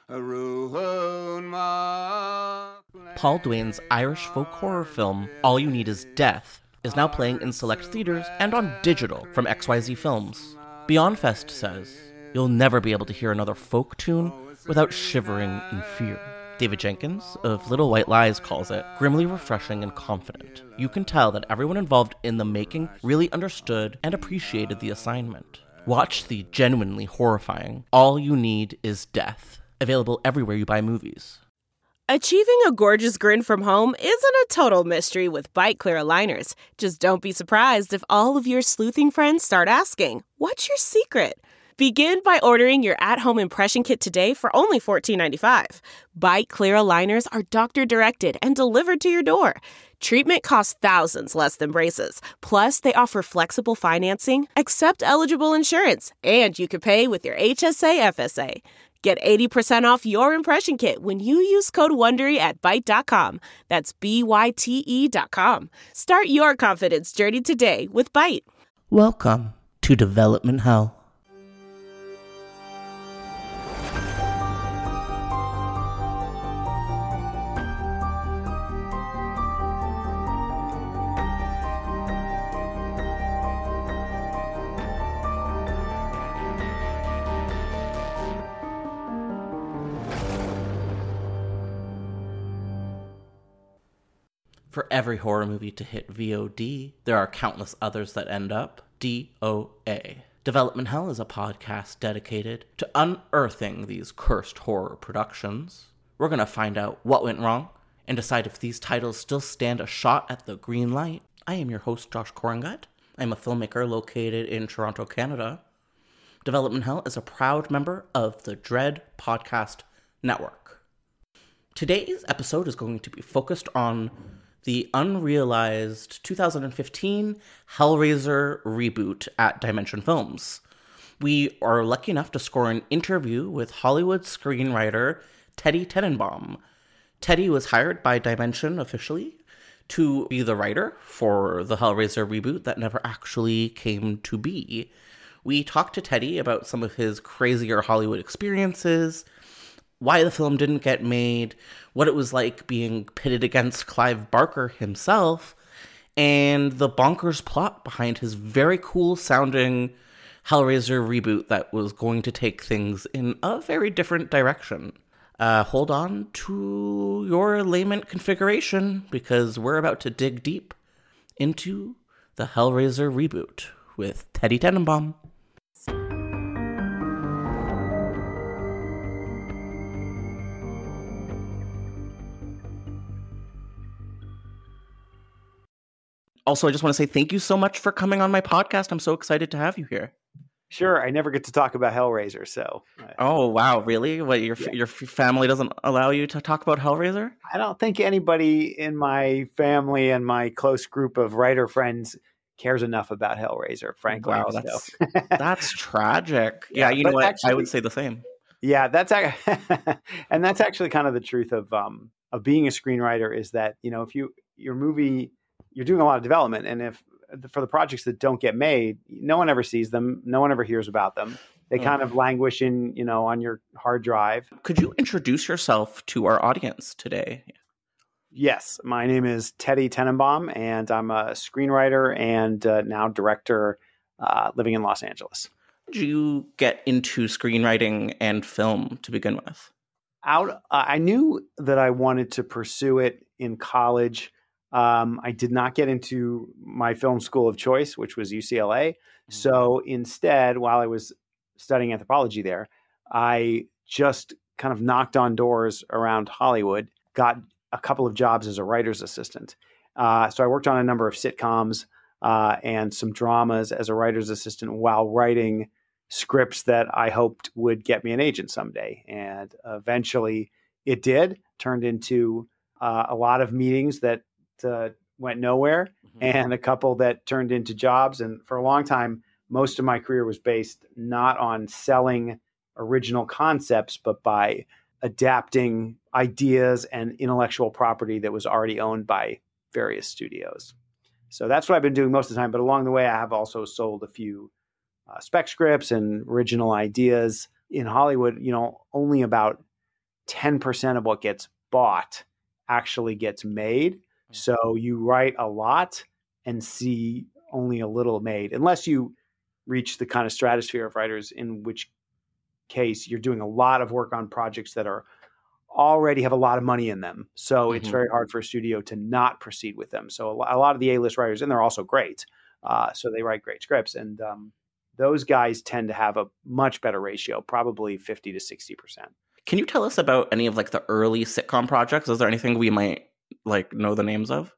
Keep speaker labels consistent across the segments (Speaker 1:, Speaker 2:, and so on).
Speaker 1: Paul Duane's Irish folk horror film, All You Need Is Death, is now playing in select theaters and on digital from XYZ Films. Beyond Fest says, "You'll never be able to hear another folk tune without shivering in fear." David Jenkins of Little White Lies calls it grimly refreshing and confident. You can tell that everyone involved in the making really understood and appreciated the assignment. Watch the genuinely horrifying All You Need Is Death, available everywhere you buy movies.
Speaker 2: Achieving a gorgeous grin from home isn't a total mystery with Byte Clear aligners. Just don't be surprised if all of your sleuthing friends start asking, "What's your secret?" Begin by ordering your at-home impression kit today for only $14.95. Byte Clear aligners are doctor-directed and delivered to your door. Treatment costs thousands less than braces. Plus, they offer flexible financing, accept eligible insurance, and you can pay with your HSA FSA. Get 80% off your impression kit when you use code WONDERY at Byte.com. That's BYTE.com. Start your confidence journey today with Byte.
Speaker 1: Welcome to Development Hell. For every horror movie to hit VOD, there are countless others that end up DOA. Development Hell is a podcast dedicated to unearthing these cursed horror productions. We're going to find out what went wrong and decide if these titles still stand a shot at the green light. I am your host, Josh Korengut. I'm a filmmaker located in Toronto, Canada. Development Hell is a proud member of the Dread Podcast Network. Today's episode is going to be focused on the unrealized 2015 Hellraiser reboot at Dimension Films. We are lucky enough to score an interview with Hollywood screenwriter Teddy Tenenbaum. Teddy was hired by Dimension officially to be the writer for the Hellraiser reboot that never actually came to be. We talked to Teddy about some of his crazier Hollywood experiences, why the film didn't get made, what it was like being pitted against Clive Barker himself, and the bonkers plot behind his very cool-sounding Hellraiser reboot that was going to take things in a very different direction. Hold on to your lament configuration, because we're about to dig deep into the Hellraiser reboot with Teddy Tenenbaum. Also, I just want to say thank you so much for coming on my podcast. I'm so excited to have you here.
Speaker 3: Sure. I never get to talk about Hellraiser, so.
Speaker 1: Oh, wow. Really? What, your family doesn't allow you to talk about Hellraiser?
Speaker 3: I don't think anybody in my family and my close group of writer friends cares enough about Hellraiser, frankly.
Speaker 1: Wow, that's tragic. Yeah, you know what? Actually, I would say the same.
Speaker 3: Yeah, and that's actually kind of the truth of being a screenwriter is that, you know, if your movie, you're doing a lot of development, and if for the projects that don't get made, no one ever sees them, no one ever hears about them. They kind of languish in, you know, on your hard drive.
Speaker 1: Could you introduce yourself to our audience today?
Speaker 3: Yes, my name is Teddy Tenenbaum, and I'm a screenwriter and now director living in Los Angeles.
Speaker 1: How did you get into screenwriting and film to begin with?
Speaker 3: I knew that I wanted to pursue it in college. I did not get into my film school of choice, which was UCLA. So instead, while I was studying anthropology there, I just kind of knocked on doors around Hollywood, got a couple of jobs as a writer's assistant. So I worked on a number of sitcoms and some dramas as a writer's assistant while writing scripts that I hoped would get me an agent someday. And eventually it did, turned into a lot of meetings that went nowhere, and a couple that turned into jobs. And for a long time, most of my career was based not on selling original concepts, but by adapting ideas and intellectual property that was already owned by various studios. So that's what I've been doing most of the time. But along the way, I have also sold a few spec scripts and original ideas in Hollywood. You know, only about 10% of what gets bought actually gets made. So you write a lot and see only a little made, unless you reach the kind of stratosphere of writers, in which case you're doing a lot of work on projects that are already have a lot of money in them. So it's very hard for a studio to not proceed with them. So a lot of the A-list writers, and they're also great. So they write great scripts. And those guys tend to have a much better ratio, probably 50 to 60%.
Speaker 1: Can you tell us about any of like the early sitcom projects? Is there anything we might like know the names of?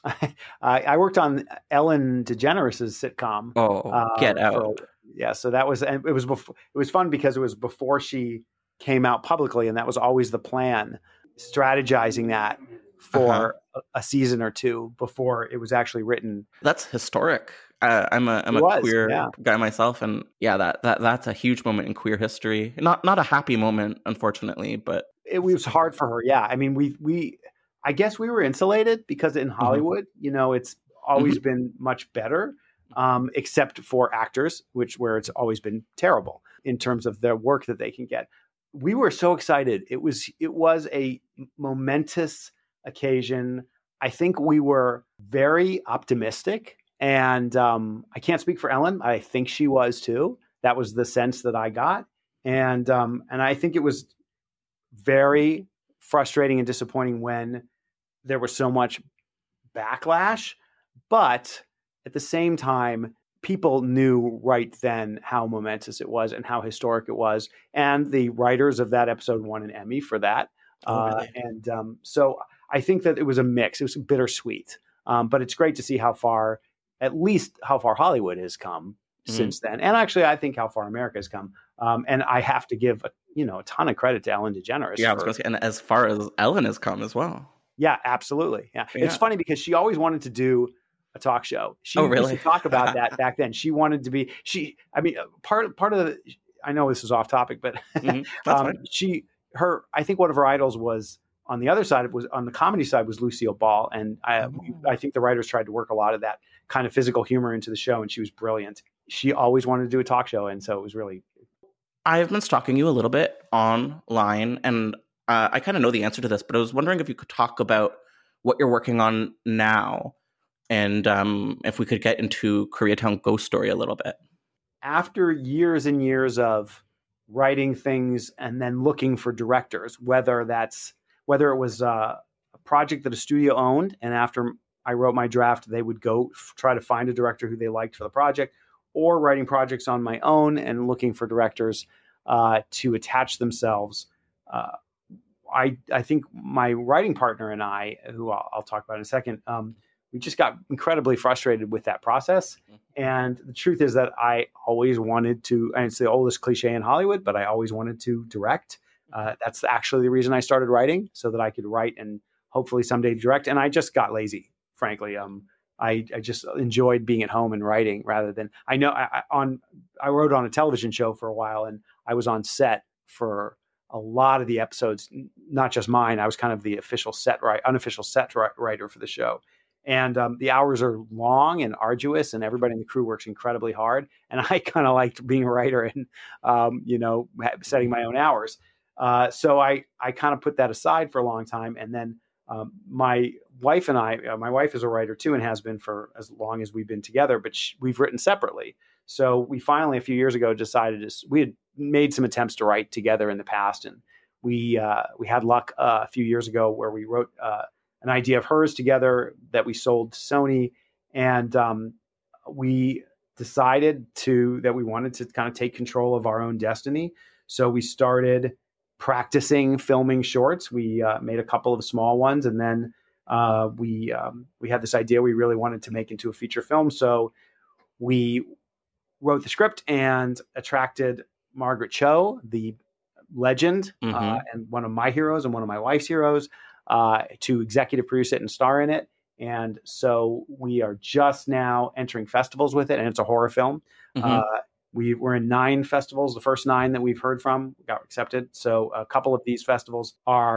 Speaker 3: I worked on Ellen DeGeneres' sitcom.
Speaker 1: Get Out.
Speaker 3: So that was, and it was fun because it was before she came out publicly, and that was always the plan, strategizing that for a season or two before it was actually written.
Speaker 1: That's historic. I'm a queer guy myself, and that's a huge moment in queer history. Not a happy moment, unfortunately, but
Speaker 3: it was hard for her. Yeah, I mean, we I guess we were insulated because in Hollywood, it's always been much better, except for actors, where it's always been terrible in terms of the work that they can get. We were so excited. It was a momentous occasion. I think we were very optimistic, and I can't speak for Ellen. I think she was too. That was the sense that I got, and I think it was very frustrating and disappointing when there was so much backlash, but at the same time, people knew right then how momentous it was and how historic it was. And the writers of that episode won an Emmy for that. Really? So I think that it was a mix. It was bittersweet. But it's great to see at least how far Hollywood has come since then. And actually, I think how far America has come. And I have to give a ton of credit to Ellen DeGeneres.
Speaker 1: Yeah, I was going to say, and as far as Ellen has come as well.
Speaker 3: Yeah, absolutely. Yeah. It's funny because she always wanted to do a talk show. She used to talk about that back then. She wanted to be, part of I know this is off topic, but I think one of her idols was on the other side, on the comedy side was Lucille Ball. And I think the writers tried to work a lot of that kind of physical humor into the show, and she was brilliant. She always wanted to do a talk show. And so it was really.
Speaker 1: I've been stalking you a little bit online, and I kind of know the answer to this, but I was wondering if you could talk about what you're working on now, and if we could get into Koreatown Ghost Story a little bit.
Speaker 3: After years and years of writing things and then looking for directors, whether it was a project that a studio owned, and after I wrote my draft, they would go try to find a director who they liked for the project, or writing projects on my own and looking for directors to attach themselves. I think my writing partner and I, who I'll talk about in a second, we just got incredibly frustrated with that process. And the truth is that I always wanted to, and it's the oldest cliche in Hollywood, but I always wanted to direct. That's actually the reason I started writing, so that I could write and hopefully someday direct. And I just got lazy, frankly. I just enjoyed being at home and writing rather than, I wrote on a television show for a while, and I was on set for a lot of the episodes, not just mine. I was kind of the unofficial set writer for the show. And the hours are long and arduous, and everybody in the crew works incredibly hard. And I kind of liked being a writer and, setting my own hours. So I kind of put that aside for a long time. And then my wife and I, my wife is a writer too, and has been for as long as we've been together, but we've written separately. So we finally, a few years ago, decided we had made some attempts to write together in the past. And we had luck a few years ago where we wrote an idea of hers together that we sold to Sony. And we decided that we wanted to kind of take control of our own destiny. So we started practicing filming shorts. We made a couple of small ones, and then we had this idea we really wanted to make into a feature film. So we wrote the script and attracted Margaret Cho, the legend, and one of my heroes and one of my wife's heroes, to executive produce it and star in it. And so we are just now entering festivals with it, and it's a horror film. We're in 9 festivals. The first 9 that we've heard from got accepted. So a couple of these festivals are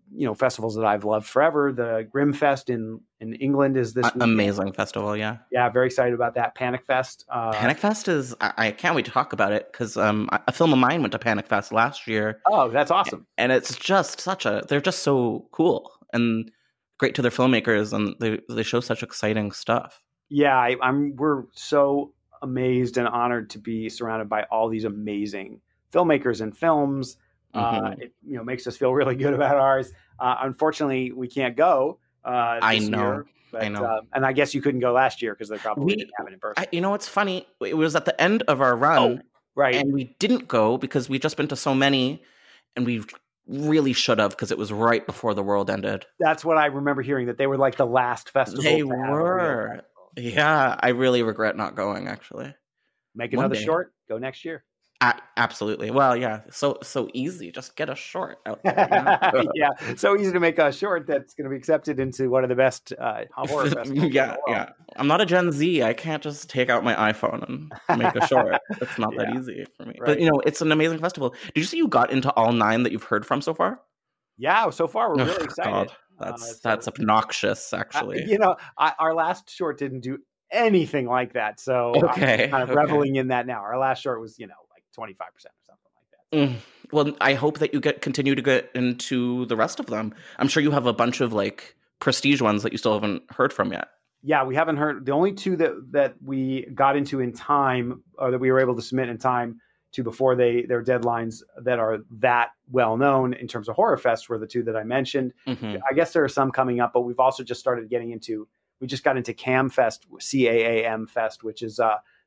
Speaker 3: festivals that I've loved forever. The Grimmfest in England is this
Speaker 1: amazing festival. Yeah.
Speaker 3: Yeah. Very excited about that. Panic Fest.
Speaker 1: Panic Fest is, I can't wait to talk about it because a film of mine went to Panic Fest last year.
Speaker 3: Oh, that's awesome.
Speaker 1: And it's just they're just so cool and great to their filmmakers, and they show such exciting stuff.
Speaker 3: Yeah. We're so amazed and honored to be surrounded by all these amazing filmmakers and films. It makes us feel really good about ours. Unfortunately, we can't go.
Speaker 1: I know.
Speaker 3: Year, but, I know. And I guess you couldn't go last year because they probably didn't have it in person.
Speaker 1: It's funny. It was at the end of our run,
Speaker 3: right?
Speaker 1: And we didn't go because we'd just been to so many, and we really should have because it was right before the world ended.
Speaker 3: That's what I remember hearing, that they were like the last festival.
Speaker 1: They were. Yeah, I really regret not going. Actually,
Speaker 3: make another short. Go next year.
Speaker 1: Absolutely. Well, yeah. So easy. Just get a short out there.
Speaker 3: Yeah. So easy to make a short that's going to be accepted into one of the best horror festivals.
Speaker 1: Yeah. I'm not a Gen Z. I can't just take out my iPhone and make a short. It's not that easy for me. Right. But it's an amazing festival. Did you say you got into all 9 that you've heard from so far?
Speaker 3: Yeah. So far, we're really excited.
Speaker 1: God. That's obnoxious, actually.
Speaker 3: Our last short didn't do anything like that. So I'm kind of reveling in that now. Our last short was, 25% or something like that.
Speaker 1: Well, I hope that you continue to get into the rest of them. I'm sure you have a bunch of prestige ones that you still haven't heard from yet.
Speaker 3: Yeah, we haven't heard. The only 2 that we got into in time, or that we were able to submit in time to before their deadlines that are that well known in terms of Horror Fest, were the 2 that I mentioned. Mm-hmm. I guess there are some coming up, but we've also just started getting into. We just got into CAAM Fest, CAAM Fest, which is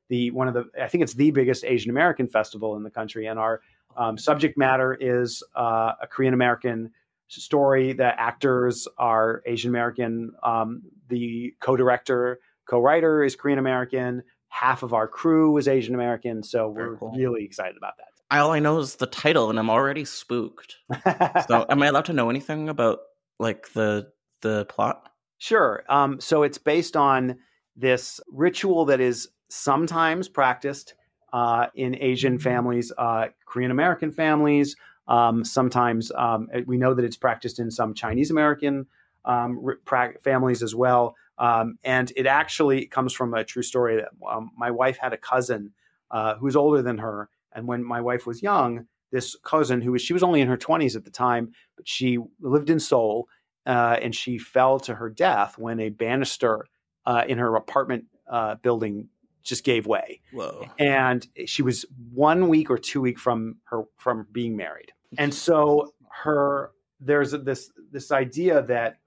Speaker 3: I think it's the biggest Asian American festival in the country, and our subject matter is a Korean American story. The actors are Asian American. The co-director, co-writer is Korean American. Half of our crew is Asian American, so we're really excited about that.
Speaker 1: All I know is the title, and I'm already spooked. So, am I allowed to know anything about the plot?
Speaker 3: Sure. So it's based on this ritual that is sometimes practiced in Asian families, Korean American families. Sometimes we know that it's practiced in some Chinese American families as well. And it actually comes from a true story that my wife had a cousin who's older than her. And when my wife was young, this cousin she was only in her 20s at the time, but she lived in Seoul, and she fell to her death when a banister in her apartment building just gave way.
Speaker 1: Whoa.
Speaker 3: And she was 1 week or 2 weeks from being married. And so there's this idea that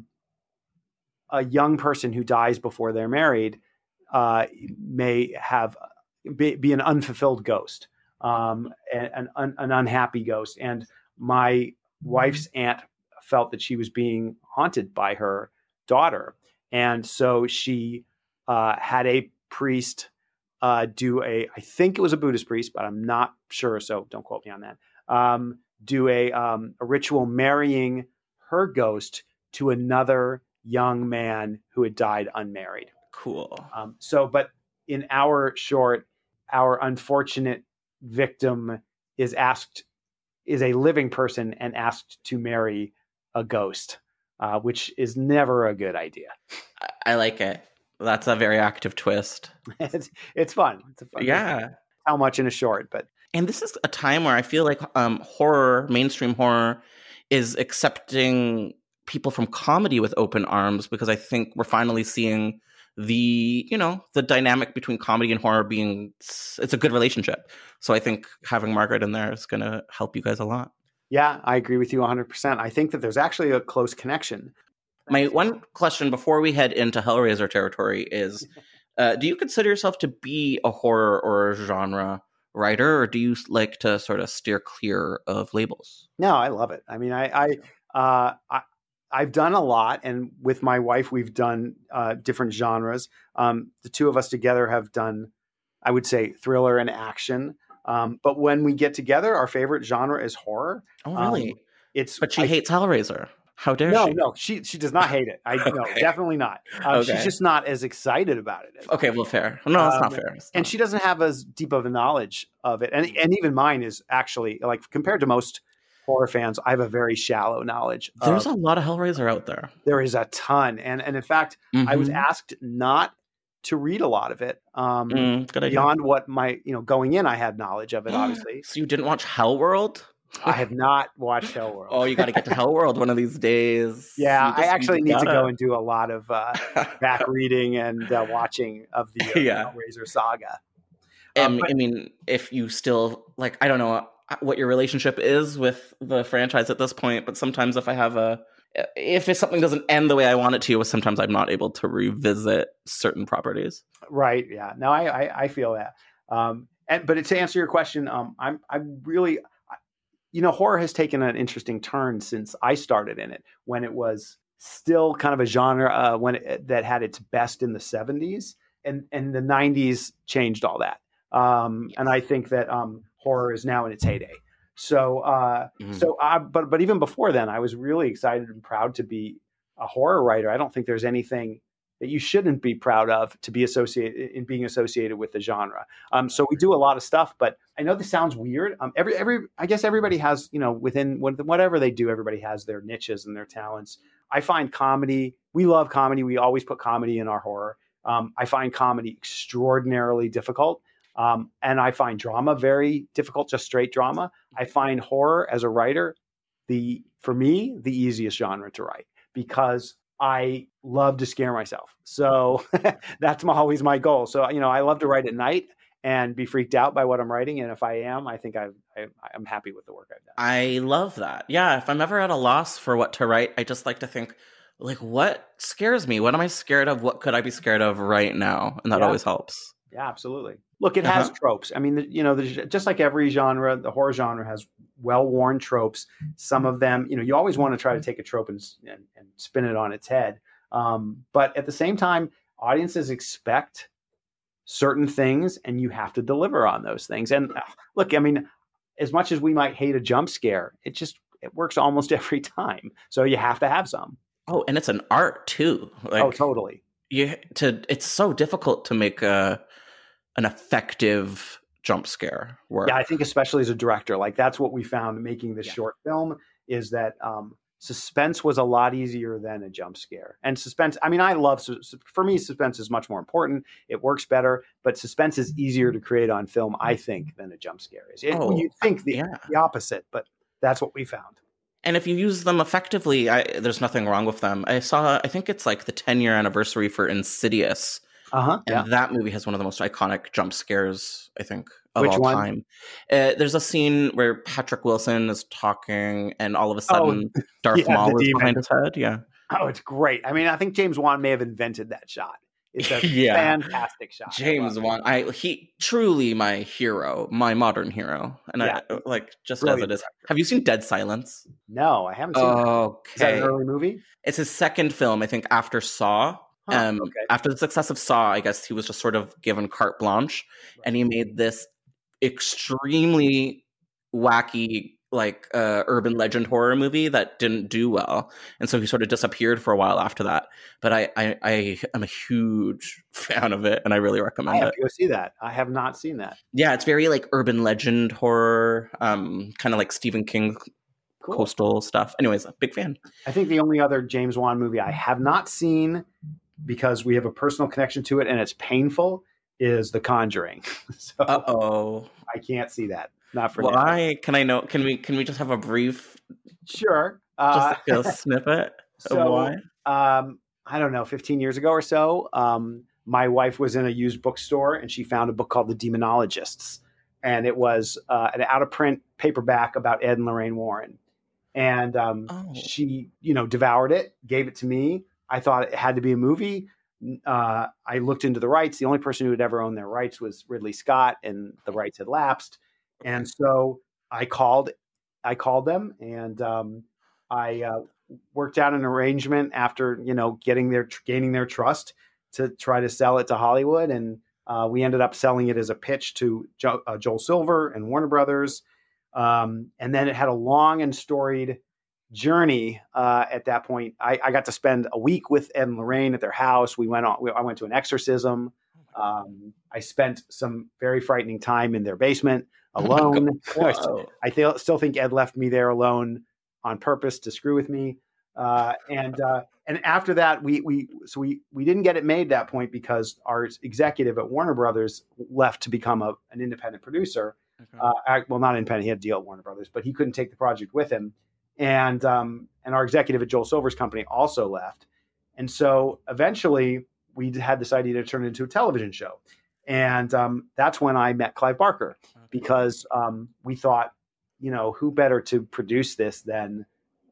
Speaker 3: a young person who dies before they're married may be an unfulfilled ghost, an unhappy ghost. And my wife's aunt felt that she was being haunted by her daughter. And so she had a priest I think it was a Buddhist priest, but I'm not sure, so don't quote me on that, do a ritual marrying her ghost to another young man who had died unmarried.
Speaker 1: Cool.
Speaker 3: But in our short, our unfortunate victim is a living person and asked to marry a ghost, which is never a good idea.
Speaker 1: I like it. That's a very active twist.
Speaker 3: It's fun. It's a fun.
Speaker 1: Yeah.
Speaker 3: How much in a short, but.
Speaker 1: And this is a time where I feel like mainstream horror is accepting people from comedy with open arms, because I think we're finally seeing the dynamic between comedy and horror it's a good relationship. So I think having Margaret in there is going to help you guys a lot.
Speaker 3: Yeah, I agree with you 100%. I think that there's actually a close connection.
Speaker 1: My one question before we head into Hellraiser territory is, do you consider yourself to be a horror or a genre writer, or do you like to sort of steer clear of labels?
Speaker 3: No, I love it. I mean, I've done a lot, and with my wife, we've done different genres. The two of us together have done, I would say, thriller and action. But when we get together, our favorite genre is horror.
Speaker 1: Oh, really? But she hates Hellraiser. How dare she?
Speaker 3: No, she does not hate it. No, definitely not. She's just not as excited about it.
Speaker 1: Okay, well, fair. No, it's not fair.
Speaker 3: And she doesn't have as deep of a knowledge of it. And even mine is actually, like, compared to most horror fans, I have a very shallow knowledge.
Speaker 1: There's a lot of Hellraiser out there.
Speaker 3: There is a ton. And in fact, I was asked not to read a lot of it.
Speaker 1: Good idea.
Speaker 3: Beyond what going in, I had knowledge of it, obviously.
Speaker 1: So you didn't watch Hellworld?
Speaker 3: I have not watched Hellworld.
Speaker 1: Oh, you got to get to Hellworld one of these days.
Speaker 3: Yeah, I actually need to go and do a lot of back reading and watching of the Hellraiser saga.
Speaker 1: I mean, if you still, like, I don't know what your relationship is with the franchise at this point, but sometimes if something doesn't end the way I want it to, sometimes I'm not able to revisit certain properties.
Speaker 3: Right. Yeah. No, I feel that. But to answer your question, I'm really, horror has taken an interesting turn since I started in it, when it was still kind of a genre that had its best in the 70s, and the 90s changed all that. And I think that horror is now in its heyday. But even before then, I was really excited and proud to be a horror writer. I don't think there's anything that you shouldn't be proud of to be being associated with the genre. So we do a lot of stuff, but I know this sounds weird. I guess everybody has, within whatever they do, everybody has their niches and their talents. I find comedy. We love comedy. We always put comedy in our horror. I find comedy extraordinarily difficult. And I find drama very difficult, just straight drama. I find horror as a writer, for me, the easiest genre to write, because I love to scare myself. So that's always my goal. So, I love to write at night and be freaked out by what I'm writing. And if I am, I think I'm happy with the work I've done.
Speaker 1: I love that. Yeah. If I'm ever at a loss for what to write, I just like to think, like, what scares me? What am I scared of? What could I be scared of right now? And that always helps.
Speaker 3: Yeah, absolutely. Look, it has tropes. I mean, just like every genre, the horror genre has well-worn tropes. Some of them, you always want to try to take a trope and spin it on its head. But at the same time, audiences expect certain things, and you have to deliver on those things. And look, I mean, as much as we might hate a jump scare, it works almost every time. So you have to have some.
Speaker 1: Oh, and it's an art too.
Speaker 3: Like, totally.
Speaker 1: It's so difficult to make an effective jump scare work.
Speaker 3: Yeah, I think especially as a director, like that's what we found making this short film, is that suspense was a lot easier than a jump scare. And suspense, I mean, for me, suspense is much more important. It works better, but suspense is easier to create on film, I think, than a jump scare is. You'd think the opposite, but that's what we found.
Speaker 1: And if you use them effectively, there's nothing wrong with them. I think it's like the 10-year anniversary for Insidious. And that movie has one of the most iconic jump scares, I think, of all time. There's a scene where Patrick Wilson is talking, and all of a sudden, Darth Maul is behind his head. Yeah.
Speaker 3: Oh, it's great. I mean, I think James Wan may have invented that shot. It's a fantastic shot.
Speaker 1: James Wan, he truly my hero, my modern hero, and I like just brilliant. As it is. Have you seen Dead Silence?
Speaker 3: No, I haven't seen it. Okay. Is that an early movie?
Speaker 1: It's his second film, I think, after Saw. After the success of Saw, I guess he was just sort of given carte blanche, and he made this extremely wacky, like urban legend horror movie that didn't do well, and so he sort of disappeared for a while after that. But I am a huge fan of it, and I really recommend it.
Speaker 3: I have to go see that. I have not seen that.
Speaker 1: Yeah, it's very like urban legend horror, kind of like Stephen King. Cool. Coastal stuff. Anyways, a big fan.
Speaker 3: I think the only other James Wan movie I have not seen, because we have a personal connection to it and it's painful, is The Conjuring. So I can't see that. Not for
Speaker 1: why now. Can I know? Can we just have a brief?
Speaker 3: Sure.
Speaker 1: Just a snippet of why?
Speaker 3: I don't know. 15 years ago or so, my wife was in a used bookstore and she found a book called The Demonologists, and it was an out of print paperback about Ed and Lorraine Warren. And she, devoured it, gave it to me. I thought it had to be a movie. I looked into the rights. The only person who had ever owned their rights was Ridley Scott, and the rights had lapsed. And so I called them, and I worked out an arrangement after, gaining their trust to try to sell it to Hollywood. And we ended up selling it as a pitch to Joel Silver and Warner Brothers. And then it had a long and storied journey. At that point, I got to spend a week with Ed and Lorraine at their house. I went to an exorcism. I spent some very frightening time in their basement
Speaker 1: Oh my God.
Speaker 3: alone.
Speaker 1: Whoa.
Speaker 3: Still think Ed left me there alone on purpose to screw with me. And after that, we didn't get it made that point because our executive at Warner Brothers left to become an independent producer.
Speaker 1: Okay.
Speaker 3: Well, not independent; he had a deal at Warner Brothers, but he couldn't take the project with him. And our executive at Joel Silver's company also left. And so eventually, we had this idea to turn it into a television show. And that's when I met Clive Barker, because we thought, who better to produce this than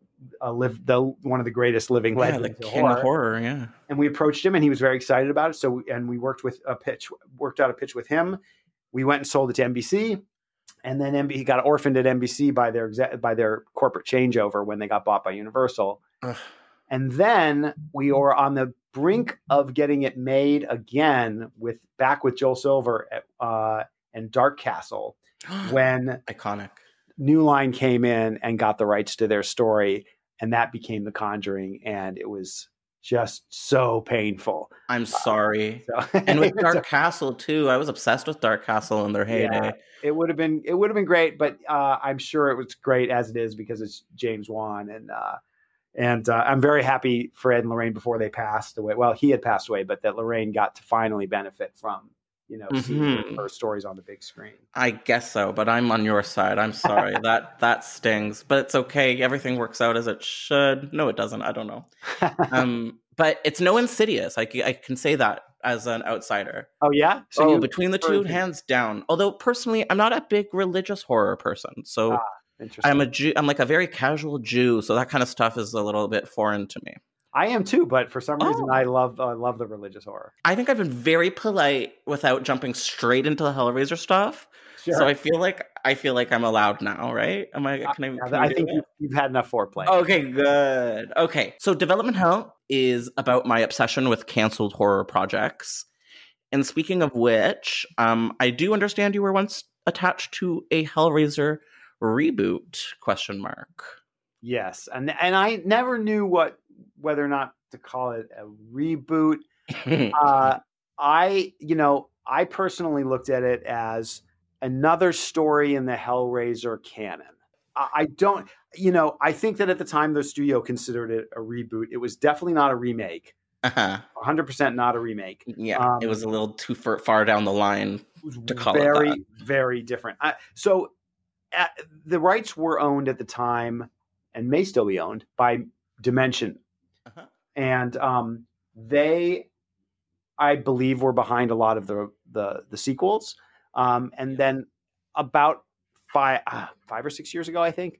Speaker 3: one of the greatest living legends,
Speaker 1: the king of horror. Yeah.
Speaker 3: And we approached him, and he was very excited about it. So, and we worked out a pitch with him. We went and sold it to NBC, and then he got orphaned at NBC by their corporate changeover when they got bought by Universal.
Speaker 1: Ugh.
Speaker 3: And then we were on the brink of getting it made again with Joel Silver and Dark Castle when
Speaker 1: Iconic.
Speaker 3: New Line came in and got the rights to their story, and that became The Conjuring, and it was just so painful.
Speaker 1: I'm sorry. And with Dark Castle too, I was obsessed with Dark Castle in their heyday.
Speaker 3: Yeah, it would have been great, but I'm sure it was great as it is because it's James Wan, and I'm very happy for Ed and Lorraine before they passed away. Well, he had passed away, but that Lorraine got to finally benefit from seeing her stories on the big screen.
Speaker 1: I guess so, but I'm on your side. I'm sorry. that stings, but it's okay. Everything works out as it should. No, it doesn't. I don't know. But it's no Insidious. I can say that as an outsider.
Speaker 3: Oh yeah. So
Speaker 1: between the two, hands down. Although personally, I'm not a big religious horror person, so I'm a Jew. I'm like a very casual Jew, so that kind of stuff is a little bit foreign to me.
Speaker 3: I am too, but for some reason I love the religious horror.
Speaker 1: I think I've been very polite without jumping straight into the Hellraiser stuff. Sure. So I feel like I'm allowed now, right? Am I?
Speaker 3: I think you've had enough foreplay.
Speaker 1: Okay, good. Okay, so Development Hell is about my obsession with canceled horror projects. And speaking of which, I do understand you were once attached to a Hellraiser reboot ?
Speaker 3: Yes, and I never knew whether or not to call it a reboot. I personally looked at it as another story in the Hellraiser canon. I think that at the time the studio considered it a reboot. It was definitely not a remake. 100% not a remake.
Speaker 1: Yeah, it was a little too far down the line to call it that.
Speaker 3: Very, very different. The rights were owned at the time and may still be owned by Dimension. And they, I believe, were behind a lot of the sequels. And then about 5 or 6 years ago, I think,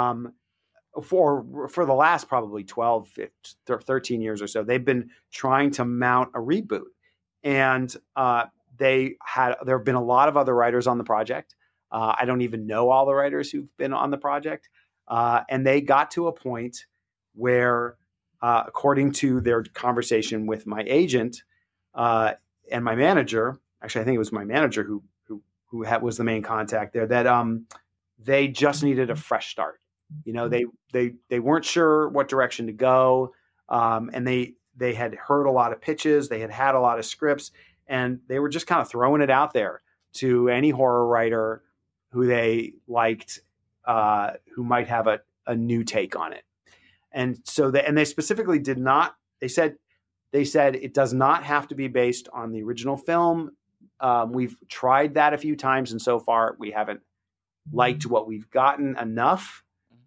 Speaker 3: for the last probably 12, 13 years or so, they've been trying to mount a reboot. And there have been a lot of other writers on the project. I don't even know all the writers who've been on the project. And they got to a point where, according to their conversation with my agent and my manager, actually, I think it was my manager who was the main contact there, that they just needed a fresh start. They weren't sure what direction to go, and they had heard a lot of pitches, they had a lot of scripts, and they were just kind of throwing it out there to any horror writer who they liked, who might have a new take on it. And so they specifically did not. They said it does not have to be based on the original film. We've tried that a few times, and so far we haven't liked what we've gotten enough.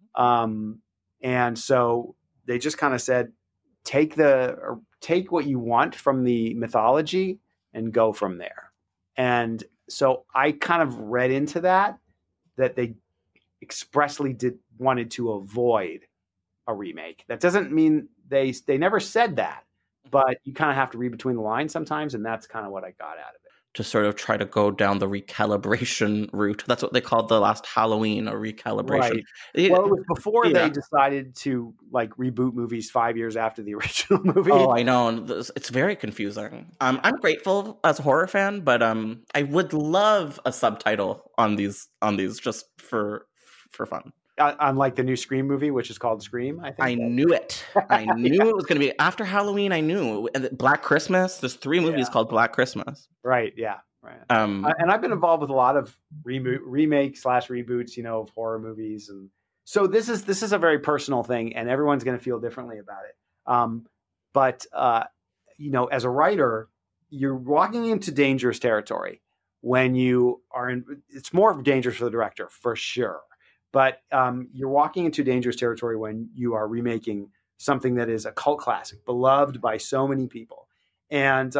Speaker 3: And so they just kind of said, take what you want from the mythology and go from there. And so I kind of read into that they expressly wanted to avoid a remake. That doesn't mean they never said that, but you kind of have to read between the lines sometimes, and that's kind of what I got out of it.
Speaker 1: To sort of try to go down the recalibration route. That's what they called the last Halloween, a recalibration.
Speaker 3: Right. Well, it was before they decided to reboot movies 5 years after the original movie.
Speaker 1: Oh, I know. It's very confusing. I'm grateful as a horror fan, but I would love a subtitle on these just for fun.
Speaker 3: unlike the new Scream movie, which is called Scream, I think.
Speaker 1: I knew it. I knew it was going to be after Halloween. I knew. And Black Christmas. There's 3 movies called Black Christmas.
Speaker 3: Right. Yeah. Right. And I've been involved with a lot of remake/reboots, of horror movies, and so this is a very personal thing, and everyone's going to feel differently about it. But as a writer, you're walking into dangerous territory when you are in. It's more dangerous for the director, for sure. But you're walking into dangerous territory when you are remaking something that is a cult classic, beloved by so many people, and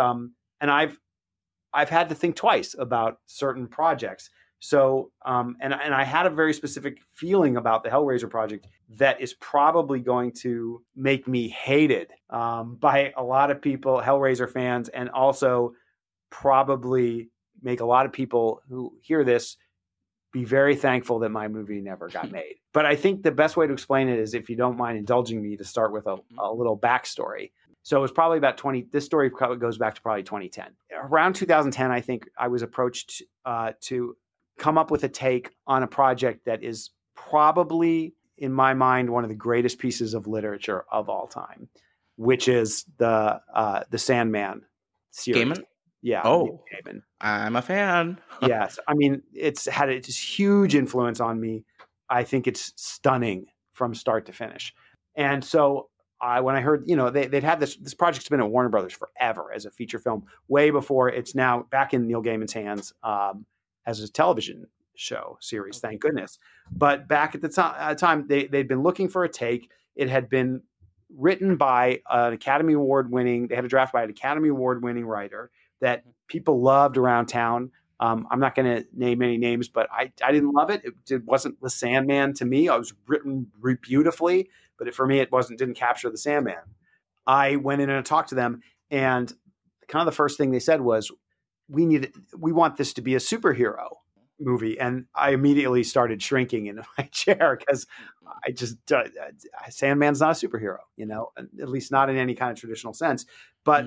Speaker 3: I've had to think twice about certain projects. So, and I had a very specific feeling about the Hellraiser project that is probably going to make me hated by a lot of people, Hellraiser fans, and also probably make a lot of people who hear this be very thankful that my movie never got made. But I think the best way to explain it is, if you don't mind indulging me, to start with a little backstory. So it was probably about this story goes back to probably 2010. Around 2010, I think I was approached to come up with a take on a project that is probably, in my mind, one of the greatest pieces of literature of all time, which is the Sandman series.
Speaker 1: Gaiman?
Speaker 3: Yeah.
Speaker 1: Oh,
Speaker 3: Gaiman.
Speaker 1: I'm a fan.
Speaker 3: Yes. I mean, it's had a huge influence on me. I think it's stunning from start to finish. And so when I heard, they'd had this project's been at Warner Brothers forever as a feature film, way before it's now back in Neil Gaiman's hands as a television show series, thank goodness. But back at the time, they'd been looking for a take. It had been written by an Academy Award winning, they had a draft by an Academy Award winning writer that people loved around town. I'm not going to name any names, but I didn't love it. It wasn't the Sandman to me. It was written beautifully, but for me, didn't capture the Sandman. I went in and talked to them, and kind of the first thing they said was, we want this to be a superhero movie. And I immediately started shrinking in my chair because I just, Sandman's not a superhero, at least not in any kind of traditional sense. But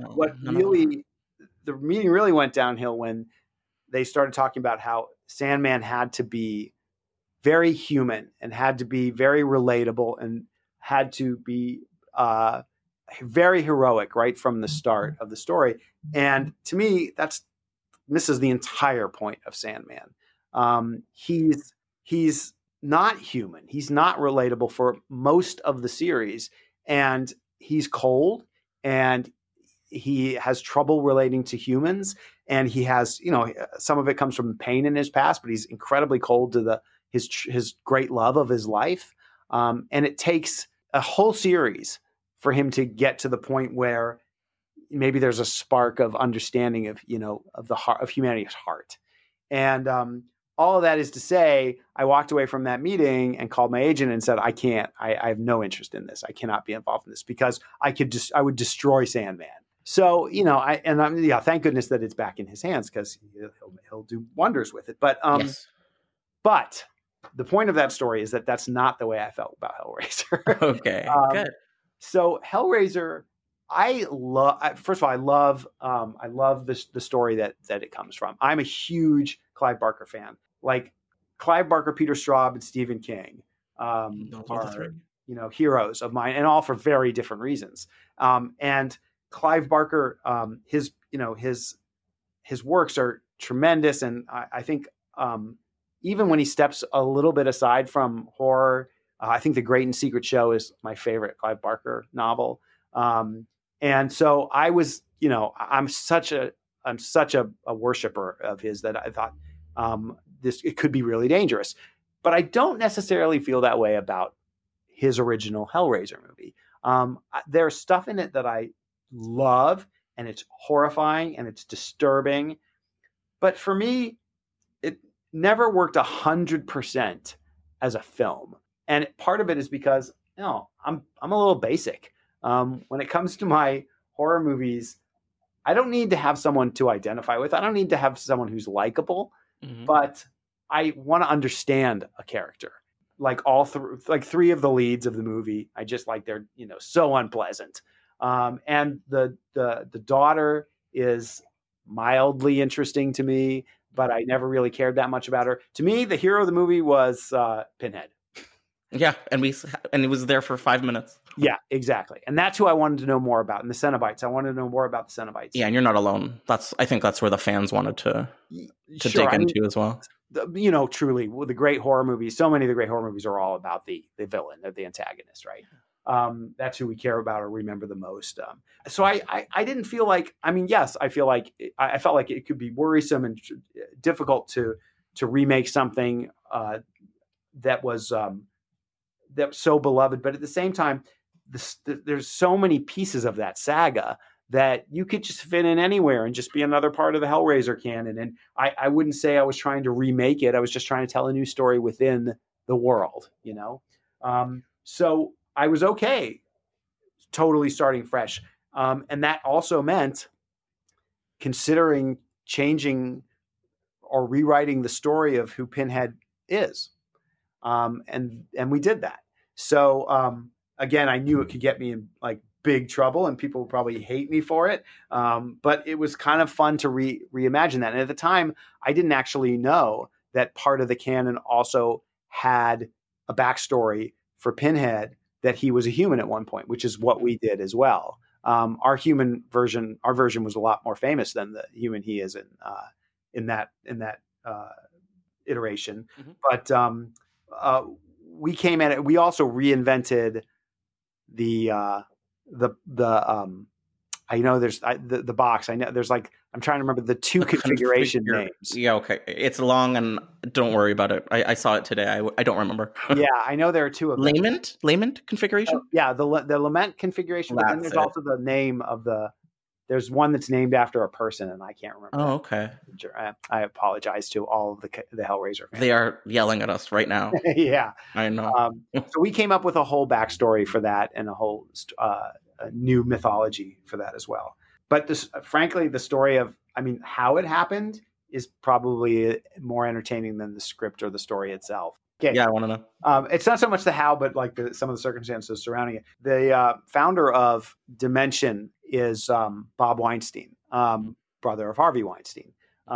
Speaker 3: the meeting really went downhill when they started talking about how Sandman had to be very human and had to be very relatable and had to be very heroic right from the start of the story. And to me, this is the entire point of Sandman. He's not human. He's not relatable for most of the series, and he's cold, and he has trouble relating to humans, and he has, some of it comes from pain in his past, but he's incredibly cold to his great love of his life. And it takes a whole series for him to get to the point where maybe there's a spark of understanding of the heart of humanity's heart. And all of that is to say, I walked away from that meeting and called my agent and said, I have no interest in this. I cannot be involved in this because I would destroy Sandman. So, thank goodness that it's back in his hands because he'll do wonders with it. But,
Speaker 1: yes.
Speaker 3: But the point of that story is that that's not the way I felt about Hellraiser.
Speaker 1: Okay, good.
Speaker 3: So Hellraiser, first of all, I love the story that it comes from. I'm a huge Clive Barker fan. Like Clive Barker, Peter Straub, and Stephen King are heroes of mine, and all for very different reasons. And Clive Barker, his works are tremendous, and I think even when he steps a little bit aside from horror, I think The Great and Secret Show is my favorite Clive Barker novel. And so I was, I'm such a worshiper of his that I thought it could be really dangerous. But I don't necessarily feel that way about his original Hellraiser movie. There's stuff in it that I love, and it's horrifying and it's disturbing. But for me, it never worked 100% as a film. And part of it is because, I'm a little basic. When it comes to my horror movies, I don't need to have someone to identify with. I don't need to have someone who's likable, but I want to understand a character. Like like 3 of the leads of the movie, I just like they're so unpleasant. And the daughter is mildly interesting to me, but I never really cared that much about her. To me, the hero of the movie was Pinhead.
Speaker 1: Yeah, and it was there for 5 minutes.
Speaker 3: Yeah, exactly. And that's who I wanted to know more about. And the Cenobites. I wanted to know more about the Cenobites.
Speaker 1: Yeah, and you're not alone. I think that's where the fans wanted to
Speaker 3: Sure,
Speaker 1: dig into as well.
Speaker 3: Truly, the great horror movies, so many of the great horror movies are all about the villain or the antagonist, right? That's who we care about or remember the most. So I didn't feel like, yes, I felt like it could be worrisome and difficult to remake something that was so beloved. But at the same time, there's so many pieces of that saga that you could just fit in anywhere and just be another part of the Hellraiser canon. And I wouldn't say I was trying to remake it. I was just trying to tell a new story within the world, So I was okay totally starting fresh. And that also meant considering changing or rewriting the story of who Pinhead is. And we did that. So again, I knew it could get me in like big trouble and people would probably hate me for it. But it was kind of fun to reimagine that. And at the time, I didn't actually know that part of the canon also had a backstory for Pinhead, that he was a human at one point, which is what we did as well. Our version was a lot more famous than the human he is in that iteration. Mm-hmm. But we came at it. We also reinvented I know there's the box. I know there's like, I'm trying to remember the two configuration names.
Speaker 1: Yeah, okay. It's long and don't worry about it. I saw it today. I don't remember.
Speaker 3: Yeah, I know there are two of them.
Speaker 1: Lament configuration?
Speaker 3: Yeah, the Lament configuration. But then there's also the name of there's one that's named after a person, and I can't remember.
Speaker 1: Oh, okay.
Speaker 3: I apologize to all of the Hellraiser fans.
Speaker 1: They are yelling at us right now.
Speaker 3: Yeah.
Speaker 1: I know.
Speaker 3: So we came up with a whole backstory for that and a whole new mythology for that as well. But frankly, the story of, how it happened is probably more entertaining than the script or the story itself. Okay.
Speaker 1: Yeah, I want to know.
Speaker 3: It's not so much the how, but like some of the circumstances surrounding it. The founder of Dimension is Bob Weinstein, brother of Harvey Weinstein.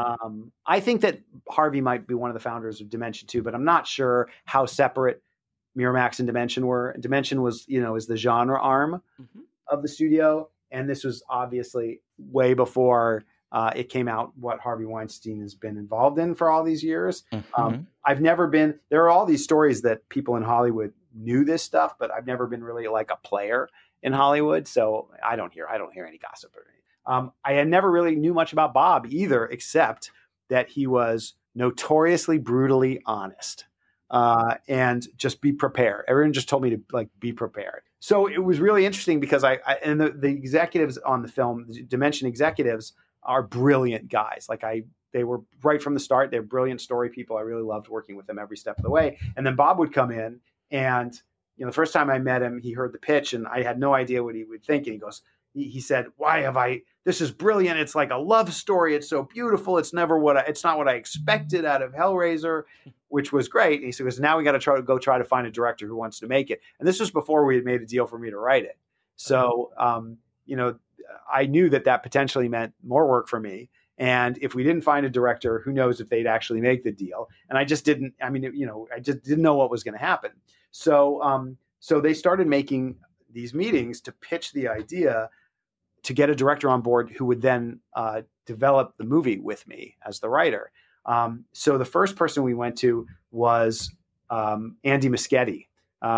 Speaker 3: I think that Harvey might be one of the founders of Dimension too, but I'm not sure how separate Miramax and Dimension were. Dimension was, is the genre arm of the studio, and this was obviously way before it came out what Harvey Weinstein has been involved in for all these years. I've never been, there are all these stories that people in Hollywood knew this stuff, but I've never been really like a player in Hollywood. So I don't hear any gossip or anything. I had never really knew much about Bob either, except that he was notoriously brutally honest. And just be prepared. Everyone just told me to be prepared. So it was really interesting because and the executives on the film, the Dimension executives, are brilliant guys. They were right from the start. They're brilliant story people. I really loved working with them every step of the way. And then Bob would come in, and the first time I met him, he heard the pitch, and I had no idea what he would think. And he goes, he said, this is brilliant. It's like a love story. It's so beautiful. It's not what I expected out of Hellraiser, which was great. And he said, now we got to try to find a director who wants to make it. And this was before we had made a deal for me to write it. So, I knew that potentially meant more work for me. And if we didn't find a director, who knows if they'd actually make the deal. And I just didn't, I just didn't know what was going to happen. So, so they started making these meetings to pitch the idea to get a director on board who would then develop the movie with me as the writer. So the first person we went to was Andy Muschietti,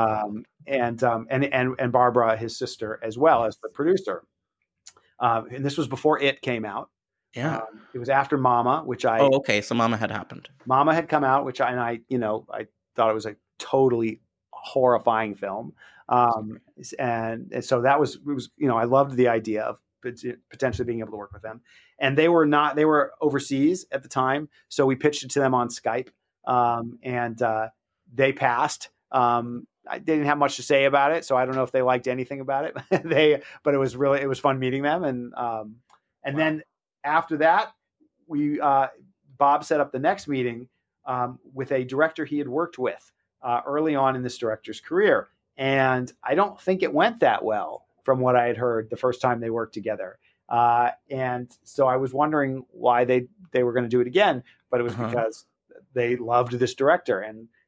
Speaker 3: and Barbara, his sister, as well as the producer. And this was before It came out.
Speaker 1: Yeah,
Speaker 3: it was after Mama, which I.
Speaker 1: Oh, okay. So Mama had happened.
Speaker 3: Mama had come out, which I thought it was a totally horrifying film. And so it was, I loved the idea of potentially being able to work with them. And they were overseas at the time. So we pitched it to them on Skype, and they passed. I didn't have much to say about it, so I don't know if they liked anything about it. But it was fun meeting them. And then after that, Bob set up the next meeting with a director he had worked with early on in this director's career. And I don't think it went that well from what I had heard the first time they worked together. And so I was wondering why they were going to do it again, but it was because they loved this director. And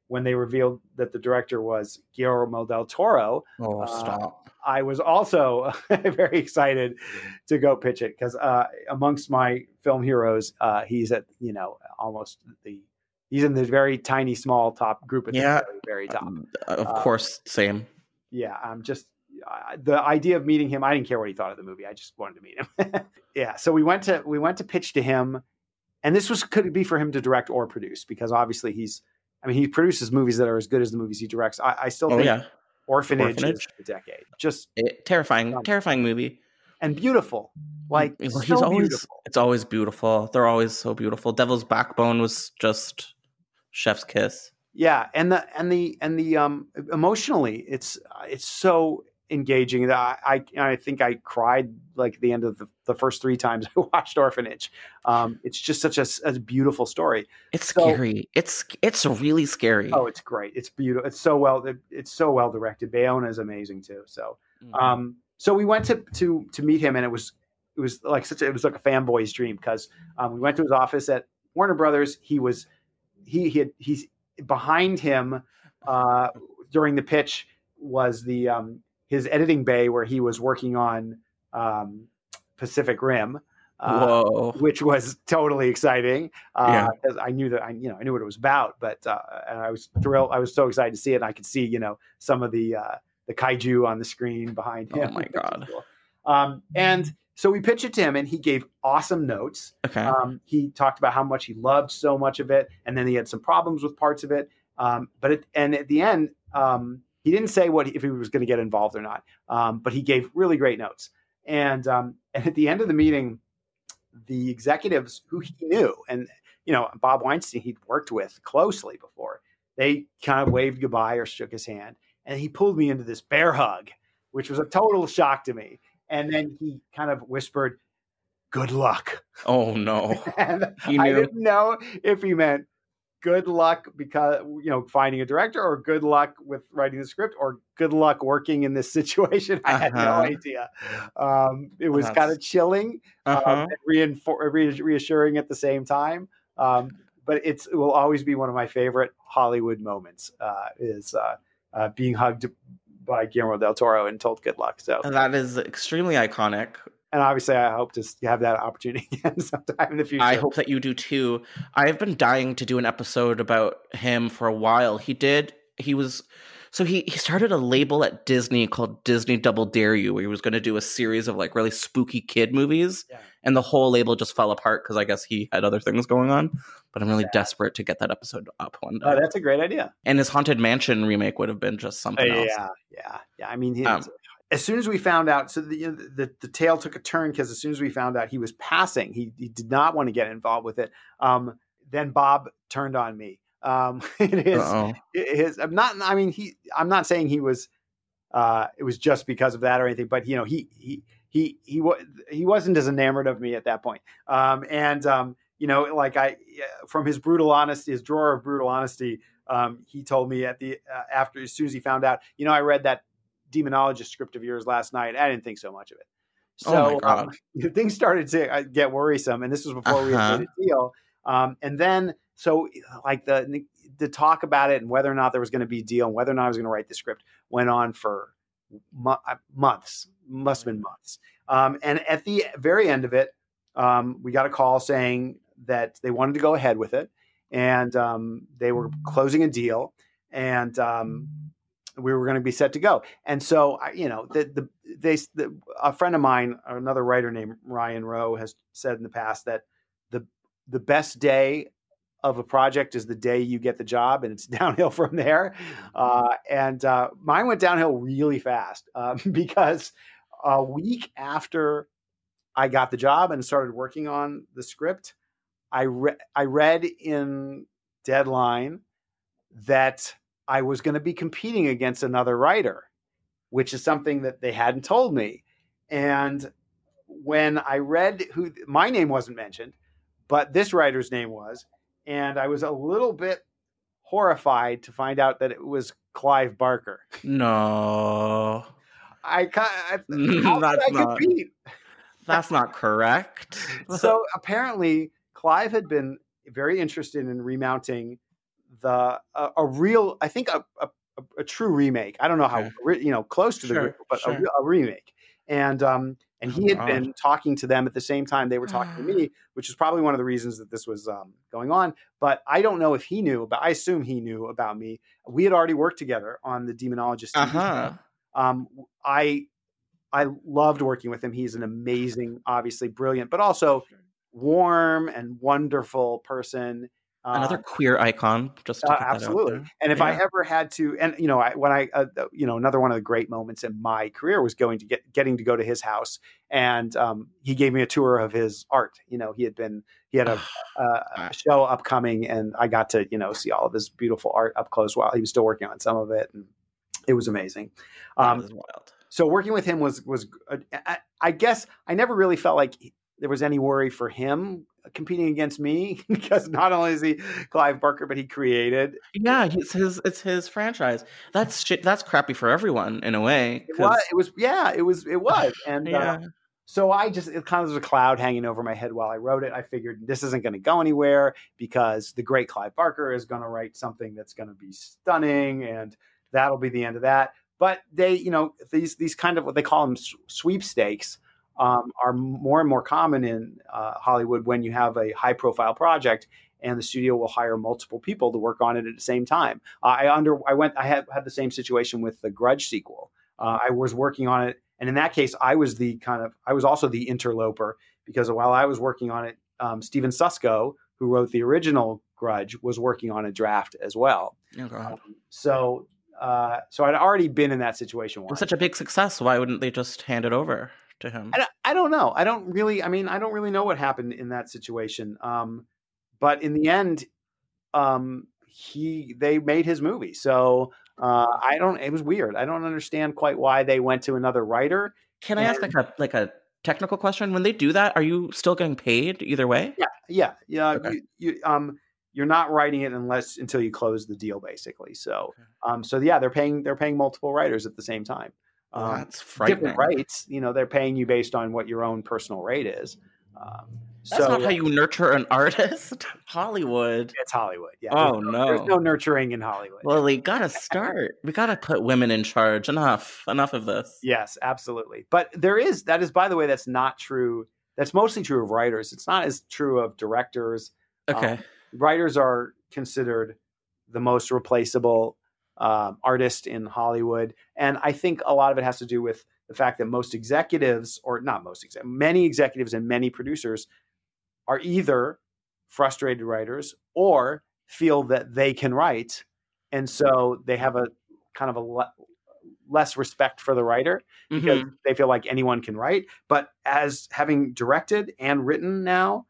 Speaker 3: when they revealed that the director was Guillermo del Toro,
Speaker 1: Oh, stop.
Speaker 3: I was also very excited to go pitch it because amongst my film heroes, he's at, almost he's in the very tiny, small top group at the very, very top.
Speaker 1: Of course, same.
Speaker 3: Yeah, I'm just the idea of meeting him. I didn't care what he thought of the movie. I just wanted to meet him. Yeah, so we went to pitch to him, and this could be for him to direct or produce because obviously he produces movies that are as good as the movies he directs. I still think Orphanage is the decade. Just
Speaker 1: terrifying movie
Speaker 3: and beautiful. Like beautiful.
Speaker 1: It's always beautiful. They're always so beautiful. Devil's Backbone was just chef's kiss.
Speaker 3: Yeah, and the emotionally, it's so engaging that I think I cried like at the end of the first 3 times I watched Orphanage. It's just such a beautiful story.
Speaker 1: It's scary. It's really scary.
Speaker 3: Oh, it's great. It's beautiful. It's so well directed. Bayona is amazing too. So so we went to meet him, and it was like a fanboy's dream because we went to his office at Warner Brothers. He's behind him during the pitch was his editing bay where he was working on Pacific Rim, which was totally exciting because I knew I knew what it was about, but and I was thrilled. I was so excited to see it. And I could see some of the kaiju on the screen behind him.
Speaker 1: Oh my God!
Speaker 3: Cool. And so we pitched it to him, and he gave awesome notes.
Speaker 1: Okay.
Speaker 3: He talked about how much he loved so much of it, and then he had some problems with parts of it. But at the end, he didn't say if he was going to get involved or not. But he gave really great notes. And at the end of the meeting, the executives who he knew, and Bob Weinstein he'd worked with closely before, they kind of waved goodbye or shook his hand, and he pulled me into this bear hug, which was a total shock to me. And then he kind of whispered, "Good luck."
Speaker 1: Oh no!
Speaker 3: And I didn't know if he meant good luck because finding a director, or good luck with writing the script, or good luck working in this situation. I had no idea. It was kind of chilling, and reassuring at the same time. But it will always be one of my favorite Hollywood moments. Is being hugged by Guillermo del Toro and told good luck. So
Speaker 1: that is extremely iconic.
Speaker 3: And obviously, I hope to have that opportunity again sometime in the future.
Speaker 1: I hope that you do too. I've been dying to do an episode about him for a while. He started a label at Disney called Disney Double Dare You, where he was going to do a series of like really spooky kid movies. Yeah. And the whole label just fell apart because I guess he had other things going on. But I'm really desperate to get that episode up one day.
Speaker 3: Oh, that's a great idea.
Speaker 1: And his Haunted Mansion remake would have been just something else.
Speaker 3: Yeah. I mean, as soon as we found out, so the tale took a turn because as soon as we found out he was passing, he did not want to get involved with it. Then Bob turned on me. I'm not saying he was. It was just because of that or anything, but he wasn't as enamored of me at that point. From his brutal honesty, his drawer of brutal honesty, he told me as soon as he found out, I read that Demonologist script of yours last night. I didn't think so much of it. So things started to get worrisome, and this was before we had made a deal. And then, so like the talk about it and whether or not there was going to be a deal and whether or not I was going to write the script went on for months, must have been months. And at the very end of it, we got a call saying that they wanted to go ahead with it, and they were closing a deal, and we were going to be set to go. And so, a friend of mine, another writer named Ryan Rowe, has said in the past that the best day of a project is the day you get the job, and it's downhill from there. And mine went downhill really fast because a week after I got the job and started working on the script, I read in Deadline that I was going to be competing against another writer, which is something that they hadn't told me. And when I read my name wasn't mentioned, but this writer's name was, and I was a little bit horrified to find out that it was Clive Barker.
Speaker 1: No, that's not correct.
Speaker 3: So apparently Clive had been very interested in remounting a real, I think a true remake. I don't know how close to the
Speaker 1: Sure,
Speaker 3: original, but
Speaker 1: sure.
Speaker 3: a remake. And he had been talking to them at the same time they were talking to me, which is probably one of the reasons that this was going on. But I don't know if he knew, but I assume he knew about me. We had already worked together on the Demonologist TV show. I loved working with him. He's an amazing, obviously brilliant, but also warm and wonderful person.
Speaker 1: Another queer icon, just to get
Speaker 3: absolutely.
Speaker 1: that out there.
Speaker 3: And if I ever had to, and another one of the great moments in my career was getting to go to his house, and he gave me a tour of his art. He had a show upcoming, and I got to see all of his beautiful art up close while he was still working on some of it, and it was amazing.
Speaker 1: That was wild.
Speaker 3: So working with him was I guess I never really felt like there was any worry for him competing against me, because not only is he Clive Barker, but he created.
Speaker 1: Yeah, it's his franchise. That's crappy for everyone in a way.
Speaker 3: It was. And so it kind of was a cloud hanging over my head while I wrote it. I figured this isn't going to go anywhere, because the great Clive Barker is going to write something that's going to be stunning, and that'll be the end of that. But they, these kind of what they call them sweepstakes are more and more common in Hollywood when you have a high profile project and the studio will hire multiple people to work on it at the same time. I had the same situation with the Grudge sequel. I was working on it, and in that case, I was also the interloper, because while I was working on it, Steven Susko, who wrote the original Grudge, was working on a draft as well.
Speaker 1: Okay.
Speaker 3: So I'd already been in that situation once.
Speaker 1: It was such a big success. Why wouldn't they just hand it over to him?
Speaker 3: I don't know. I don't really know what happened in that situation. But in the end, they made his movie. So it was weird. I don't understand quite why they went to another writer.
Speaker 1: Can I ask like a technical question? When they do that, are you still getting paid either way?
Speaker 3: Yeah.
Speaker 1: Okay.
Speaker 3: You're not writing it until you close the deal, basically. So, they're paying multiple writers at the same time.
Speaker 1: That's frightening.
Speaker 3: Different rates, they're paying you based on what your own personal rate is.
Speaker 1: That's not how you nurture an artist. Hollywood.
Speaker 3: It's Hollywood. Yeah.
Speaker 1: Oh, no.
Speaker 3: There's no nurturing in Hollywood.
Speaker 1: Well, we gotta start. We gotta put women in charge. Enough of this.
Speaker 3: Yes, absolutely. But that is, by the way, that's not true. That's mostly true of writers. It's not as true of directors.
Speaker 1: Okay.
Speaker 3: Writers are considered the most replaceable artist in Hollywood. And I think a lot of it has to do with the fact that many executives and many producers are either frustrated writers or feel that they can write. And so they have a kind of less respect for the writer, because they feel like anyone can write. But as having directed and written now,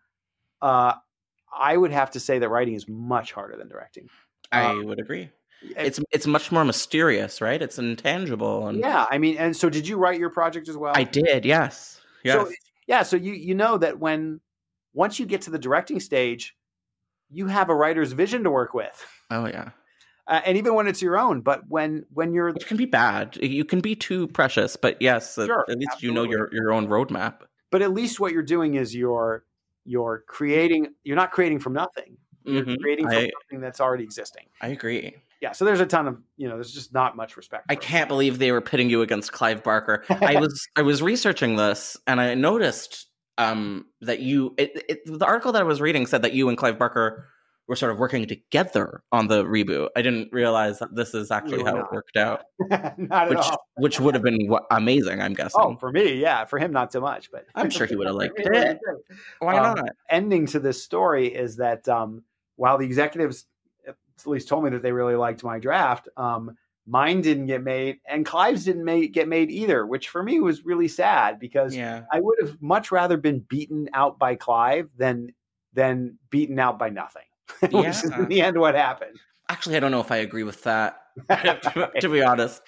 Speaker 3: I would have to say that writing is much harder than directing.
Speaker 1: I would agree. It's much more mysterious, right? It's intangible. And
Speaker 3: and so did you write your project as well?
Speaker 1: I did, yes.
Speaker 3: So you know that once you get to the directing stage, you have a writer's vision to work with.
Speaker 1: Oh yeah.
Speaker 3: And even when it's your own, but when you're,
Speaker 1: it can be bad. You can be too precious, but yes,
Speaker 3: sure,
Speaker 1: at least
Speaker 3: absolutely.
Speaker 1: your own roadmap.
Speaker 3: But at least what you're doing is you're creating. You're not creating from nothing. You're creating from something that's already existing.
Speaker 1: I agree.
Speaker 3: Yeah, so there's a ton of, there's just not much respect.
Speaker 1: I can't believe they were pitting you against Clive Barker. I was researching this, and I noticed that the article that I was reading said that you and Clive Barker were sort of working together on the reboot. I didn't realize that this is actually how it worked out.
Speaker 3: Not at all.
Speaker 1: Which would have been amazing, I'm guessing.
Speaker 3: Oh, for me, yeah. For him, not so much, but
Speaker 1: I'm sure he would have liked it. Why not?
Speaker 3: Ending to this story is that while the executives at least told me that they really liked my draft, mine didn't get made, and Clive's didn't get made either, which for me was really sad, because I would have much rather been beaten out by Clive than beaten out by nothing. Which is in the end what happened.
Speaker 1: Actually, I don't know if I agree with that, to be honest.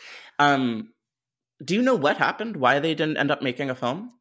Speaker 1: Do you know what happened? Why they didn't end up making a film?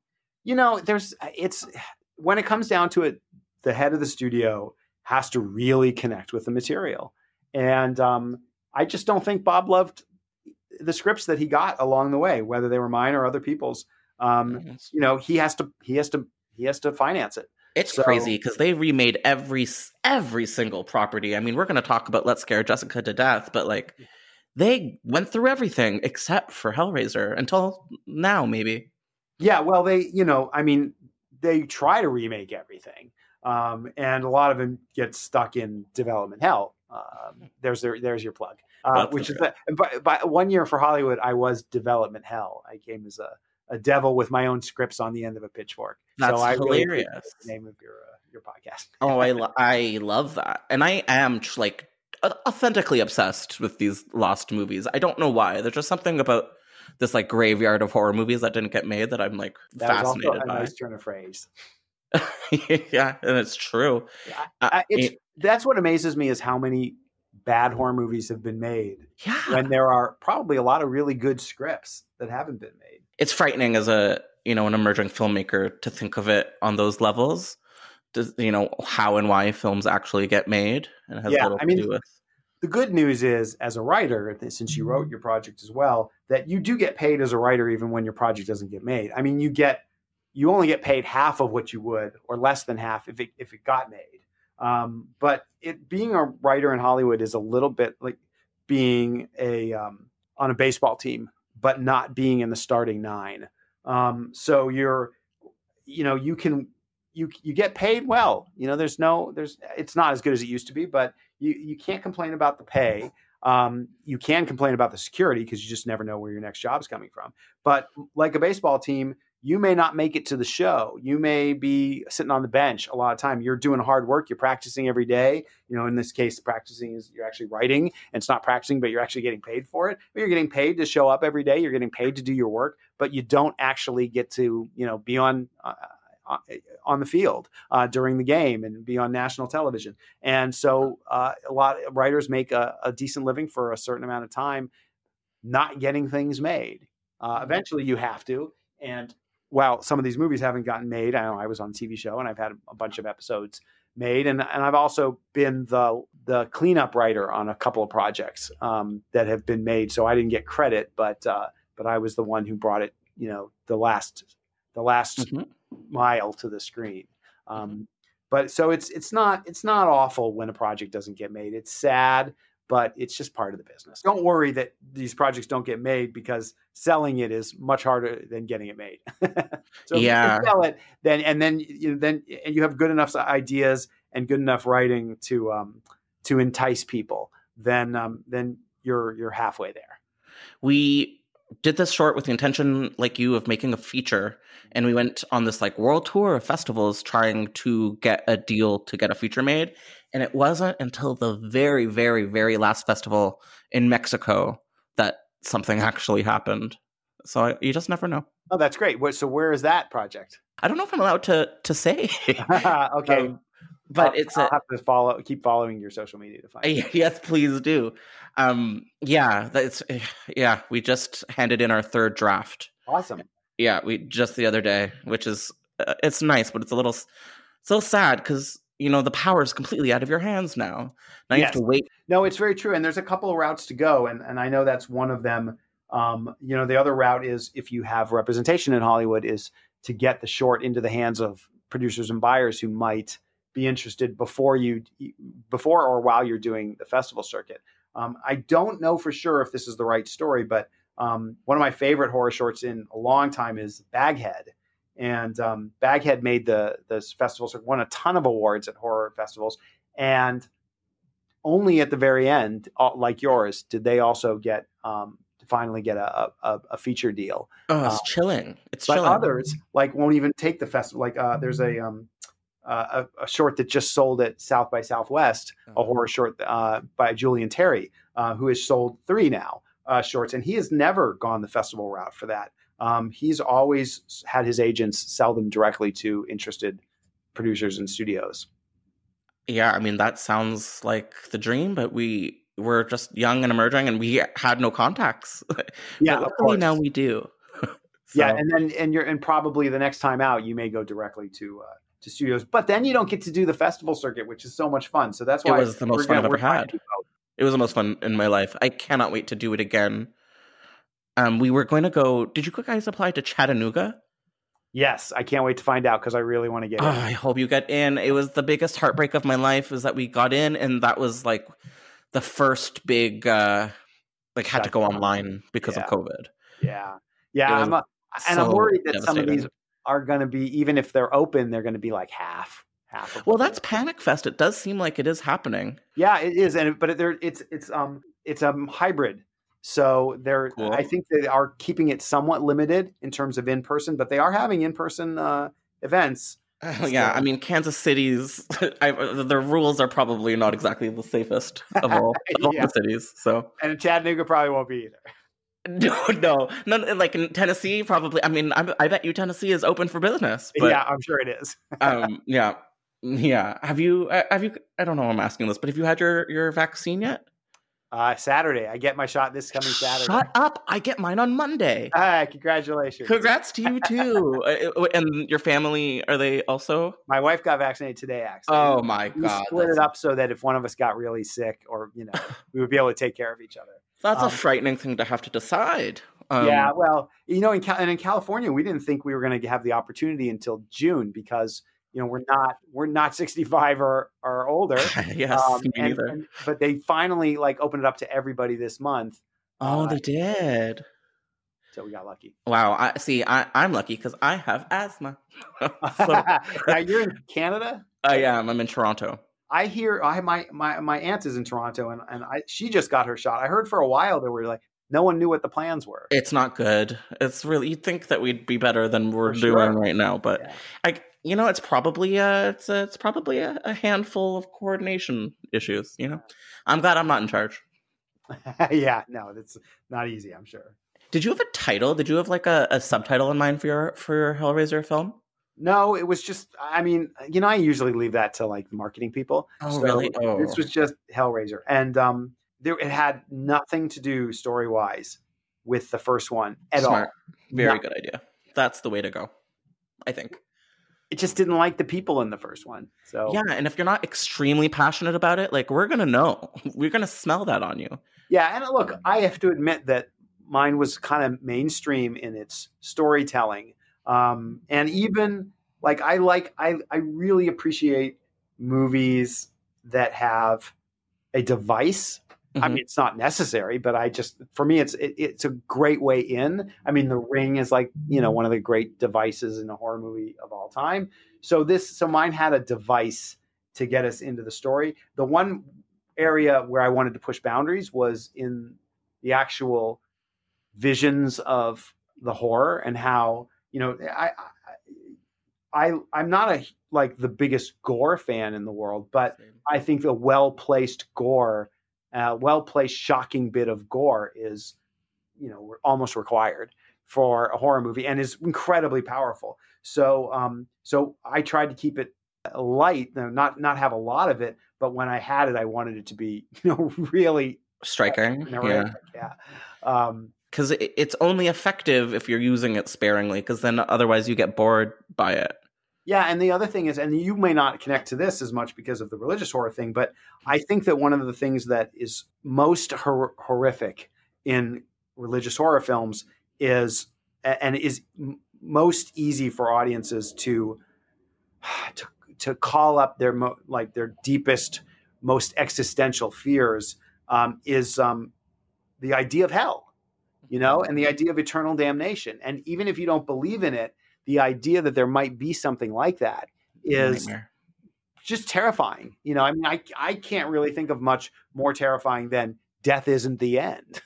Speaker 3: It's when it comes down to it, the head of the studio has to really connect with the material. And I just don't think Bob loved the scripts that he got along the way, whether they were mine or other people's. He has to finance it.
Speaker 1: It's crazy because they remade every single property. I mean, we're going to talk about Let's Scare Jessica to Death, but like they went through everything except for Hellraiser until now, maybe.
Speaker 3: Yeah, well, they try to remake everything, and a lot of them get stuck in development hell. There's your plug. Which is that. By 1 year for Hollywood, I was development hell. I came as a devil with my own scripts on the end of a pitchfork.
Speaker 1: That's
Speaker 3: so I
Speaker 1: hilarious.
Speaker 3: Really the name of your podcast.
Speaker 1: Oh, I love that, and I am like authentically obsessed with these lost movies. I don't know why. There's just something about this like graveyard of horror movies that didn't get made that I'm like fascinated
Speaker 3: was also a
Speaker 1: by.
Speaker 3: nice turn of phrase.
Speaker 1: Yeah, and it's true.
Speaker 3: That's what amazes me is how many bad horror movies have been made.
Speaker 1: Yeah,
Speaker 3: when there are probably a lot of really good scripts that haven't been made.
Speaker 1: It's frightening as an emerging filmmaker to think of it on those levels. How and why films actually get made, and it has little to do with.
Speaker 3: The good news is, as a writer, since you wrote your project as well, that you do get paid as a writer even when your project doesn't get made. I mean, you only get paid half of what you would, or less than half, if it got made. But being a writer in Hollywood is a little bit like being on a baseball team, but not being in the starting nine. So you get paid well. It's not as good as it used to be, but you can't complain about the pay. You can complain about the security because you just never know where your next job is coming from. But like a baseball team, you may not make it to the show. You may be sitting on the bench a lot of time. You're doing hard work. You're practicing every day. In this case, practicing is you're actually writing, and it's not practicing, but you're actually getting paid for it. But you're getting paid to show up every day. You're getting paid to do your work, but you don't actually get to, be on the field during the game and be on national television. And so a lot of writers make a decent living for a certain amount of time, not getting things made. Eventually you have to. And while some of these movies haven't gotten made, I was on a TV show and I've had a bunch of episodes made. And I've also been the cleanup writer on a couple of projects that have been made. So I didn't get credit, but I was the one who brought it, the last mile to the screen. But so it's not awful when a project doesn't get made. It's sad, but it's just part of the business. Don't worry that these projects don't get made, because selling it is much harder than getting it made. So if you can sell it, then you have good enough ideas and good enough writing to entice people, then you're halfway there.
Speaker 1: We did this short with the intention, like you, of making a feature, and we went on this like world tour of festivals trying to get a deal to get a feature made. And it wasn't until the very, very, very last festival in Mexico that something actually happened. So you just never know.
Speaker 3: Oh, that's great. So where is that project?
Speaker 1: I don't know if I'm allowed to say.
Speaker 3: Okay.
Speaker 1: But
Speaker 3: I'll have to keep following your social media to find it.
Speaker 1: Yes, please do. We just handed in our third draft.
Speaker 3: Awesome.
Speaker 1: Yeah, we just the other day, which is it's nice, but it's a little sad because the power is completely out of your hands now. Now you have to wait.
Speaker 3: No, it's very true, and there's a couple of routes to go, and I know that's one of them. The other route is, if you have representation in Hollywood, is to get the short into the hands of producers and buyers who might be interested before or while you're doing the festival circuit. I don't know for sure if this is the right story, but one of my favorite horror shorts in a long time is Baghead. And Baghead made the festival circuit, won a ton of awards at horror festivals. And only at the very end, like yours, did they also finally get a feature deal.
Speaker 1: Oh, it's chilling. It's
Speaker 3: but
Speaker 1: chilling.
Speaker 3: Others won't even take the festival. There's a short that just sold at South by Southwest, a horror short by Julian Terry, who has sold 3 now shorts, and he has never gone the festival route for that. He's always had his agents sell them directly to interested producers and studios.
Speaker 1: Yeah, I mean, that sounds like the dream, but we were just young and emerging, and we had no contacts.
Speaker 3: Yeah,
Speaker 1: of course. Now we do.
Speaker 3: So. Yeah, and probably the next time out, you may go directly to studios, but then you don't get to do the festival circuit, which is so much fun. So that's why
Speaker 1: it was the most fun I've ever had. It was the most fun in my life. I cannot wait to do it again. We were going to go. Did you guys apply to Chattanooga?
Speaker 3: Yes, I can't wait to find out because I really want to get
Speaker 1: Oh,
Speaker 3: in.
Speaker 1: I hope you get in. It was the biggest heartbreak of my life is that we got in, and that was like the first big had to go online because of COVID.
Speaker 3: Yeah.
Speaker 1: It was
Speaker 3: I'm
Speaker 1: so
Speaker 3: worried that some of these
Speaker 1: devastating.
Speaker 3: are going to be, even if they're open, they're going to be like half of
Speaker 1: Well,
Speaker 3: what
Speaker 1: that's
Speaker 3: they-
Speaker 1: Panic Fest. It does seem like it is happening.
Speaker 3: Yeah, it is, it's a hybrid. So
Speaker 1: Cool.
Speaker 3: I think they are keeping it somewhat limited in terms of in person, but they are having in person events.
Speaker 1: Yeah, I mean, Kansas City's the rules are probably not exactly the safest of all
Speaker 3: Yeah.
Speaker 1: the cities. So
Speaker 3: And Chattanooga probably won't be either.
Speaker 1: no, like in Tennessee, probably. I mean, I bet you Tennessee is open for business. But,
Speaker 3: Yeah, I'm sure it is.
Speaker 1: yeah. Have you? I don't know. I'm asking this, but have you had your vaccine yet?
Speaker 3: Saturday, I get my shot this coming Saturday.
Speaker 1: Shut up! I get mine on Monday.
Speaker 3: Congratulations!
Speaker 1: Congrats to you too. And your family, are they also?
Speaker 3: My wife got vaccinated today. Actually,
Speaker 1: Oh my
Speaker 3: we
Speaker 1: god!
Speaker 3: split it up so that if one of us got really sick, or we would be able to take care of each other.
Speaker 1: That's a frightening thing to have to decide.
Speaker 3: Yeah, well, in California, we didn't think we were going to have the opportunity until June because we're not 65 or older.
Speaker 1: Yes, me neither.
Speaker 3: But they finally opened it up to everybody this month.
Speaker 1: Oh, they did.
Speaker 3: So we got lucky.
Speaker 1: Wow. I'm lucky because I have asthma.
Speaker 3: Now you're in Canada?
Speaker 1: I am. I'm in Toronto.
Speaker 3: I hear my aunt is in Toronto and she just got her shot. I heard for a while there were no one knew what the plans were.
Speaker 1: It's not good. It's really, you'd think that we'd be better than we're doing right now, but it's probably it's probably a handful of coordination issues. I'm glad I'm not in charge.
Speaker 3: Yeah, no, that's not easy, I'm sure.
Speaker 1: Did you have a title? Did you have a subtitle in mind for your Hellraiser film?
Speaker 3: No, it was just, I mean, I usually leave that to the marketing people.
Speaker 1: Oh, so really? Oh.
Speaker 3: This was just Hellraiser. And it had nothing to do story-wise with the first one at all.
Speaker 1: Very good idea. That's the way to go, I think.
Speaker 3: It just didn't like the people in the first one. So
Speaker 1: yeah, and if you're not extremely passionate about it, we're going to know. We're going to smell that on you.
Speaker 3: Yeah, and look, I have to admit that mine was kind of mainstream in its storytelling. And even I really appreciate movies that have a device. Mm-hmm. I mean, it's not necessary, but for me, it's a great way in. I mean, The Ring is one of the great devices in a horror movie of all time. So mine had a device to get us into the story. The one area where I wanted to push boundaries was in the actual visions of the horror and how, I'm not the biggest gore fan in the world, but I think the well-placed gore, well-placed shocking bit of gore is, almost required for a horror movie and is incredibly powerful. So, so I tried to keep it light, not have a lot of it, but when I had it, I wanted it to be, really
Speaker 1: striking.
Speaker 3: Yeah.
Speaker 1: Because it's only effective if you're using it sparingly, because then otherwise you get bored by it.
Speaker 3: Yeah, and the other thing is, and you may not connect to this as much because of the religious horror thing, but I think that one of the things that is most horrific in religious horror films is most easy for audiences to call up their their deepest, most existential fears is the idea of hell. And the idea of eternal damnation. And even if you don't believe in it, the idea that there might be something like that is just terrifying. I mean, I can't really think of much more terrifying than death isn't the end.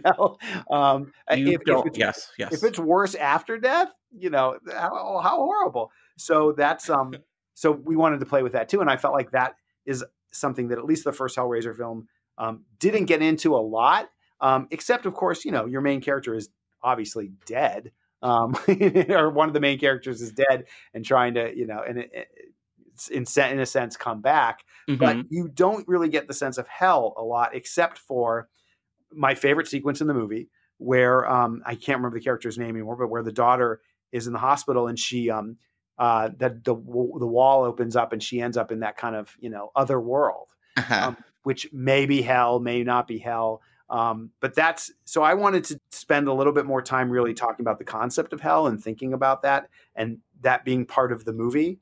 Speaker 3: If it's worse after death, how horrible. So that's so we wanted to play with that too. And I felt like that is something that at least the first Hellraiser film didn't get into a lot. Except, of course, your main character is obviously dead, or one of the main characters is dead and trying to, in a sense, come back. Mm-hmm. But you don't really get the sense of hell a lot, except for my favorite sequence in the movie, where I can't remember the character's name anymore, but where the daughter is in the hospital and she that the wall opens up and she ends up in that kind of other world, which may be hell, may not be hell. But so I wanted to spend a little bit more time really talking about the concept of hell and thinking about that, and that being part of the movie.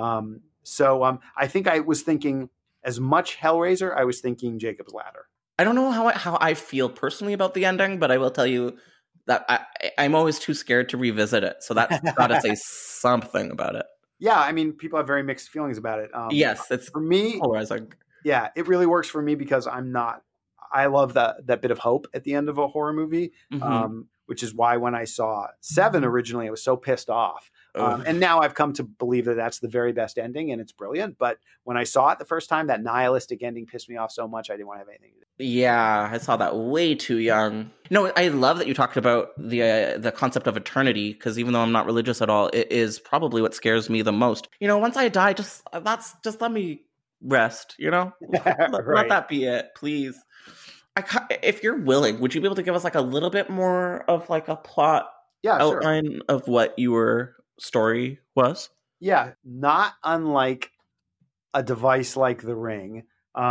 Speaker 3: I think I was thinking as much Hellraiser, I was thinking Jacob's Ladder.
Speaker 1: I don't know how I feel personally about the ending, but I will tell you that I'm always too scared to revisit it. So that's got to say something about it.
Speaker 3: Yeah, I mean, people have very mixed feelings about it.
Speaker 1: Yes, it's
Speaker 3: for me.
Speaker 1: polarizing.
Speaker 3: Yeah, it really works for me because I love that bit of hope at the end of a horror movie, which is why when I saw Seven originally, I was so pissed off. And now I've come to believe that that's the very best ending and it's brilliant. But when I saw it the first time, that nihilistic ending pissed me off so much I didn't want to have anything to do.
Speaker 1: Yeah, I saw that way too young. No, I love that you talked about the concept of eternity, because even though I'm not religious at all, it is probably what scares me the most. Once I die, just let me rest, let that be it, please. If you're willing, would you be able to give us like a little bit more of like a plot outline of what your story was?
Speaker 3: Yeah, not unlike a device like The Ring.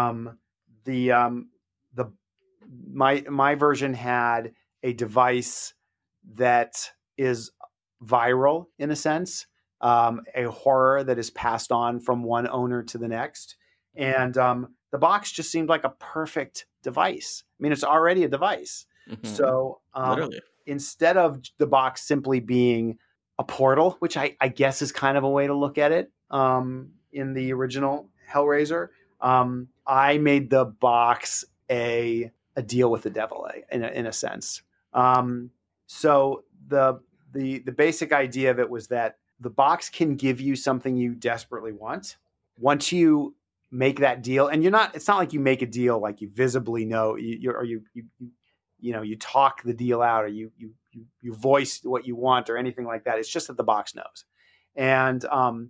Speaker 3: My version had a device that is viral in a sense, a horror that is passed on from one owner to the next, and the box just seemed like a perfect device. I mean, it's already a device. Mm-hmm. So instead of the box simply being a portal, which I guess is kind of a way to look at it in the original Hellraiser, I made the box a deal with the devil in a sense. So the basic idea of it was that the box can give you something you desperately want. Once you make that deal, and it's not like you make a deal like you visibly know you talk the deal out, or you voice what you want or anything like that. It's just that the box knows. And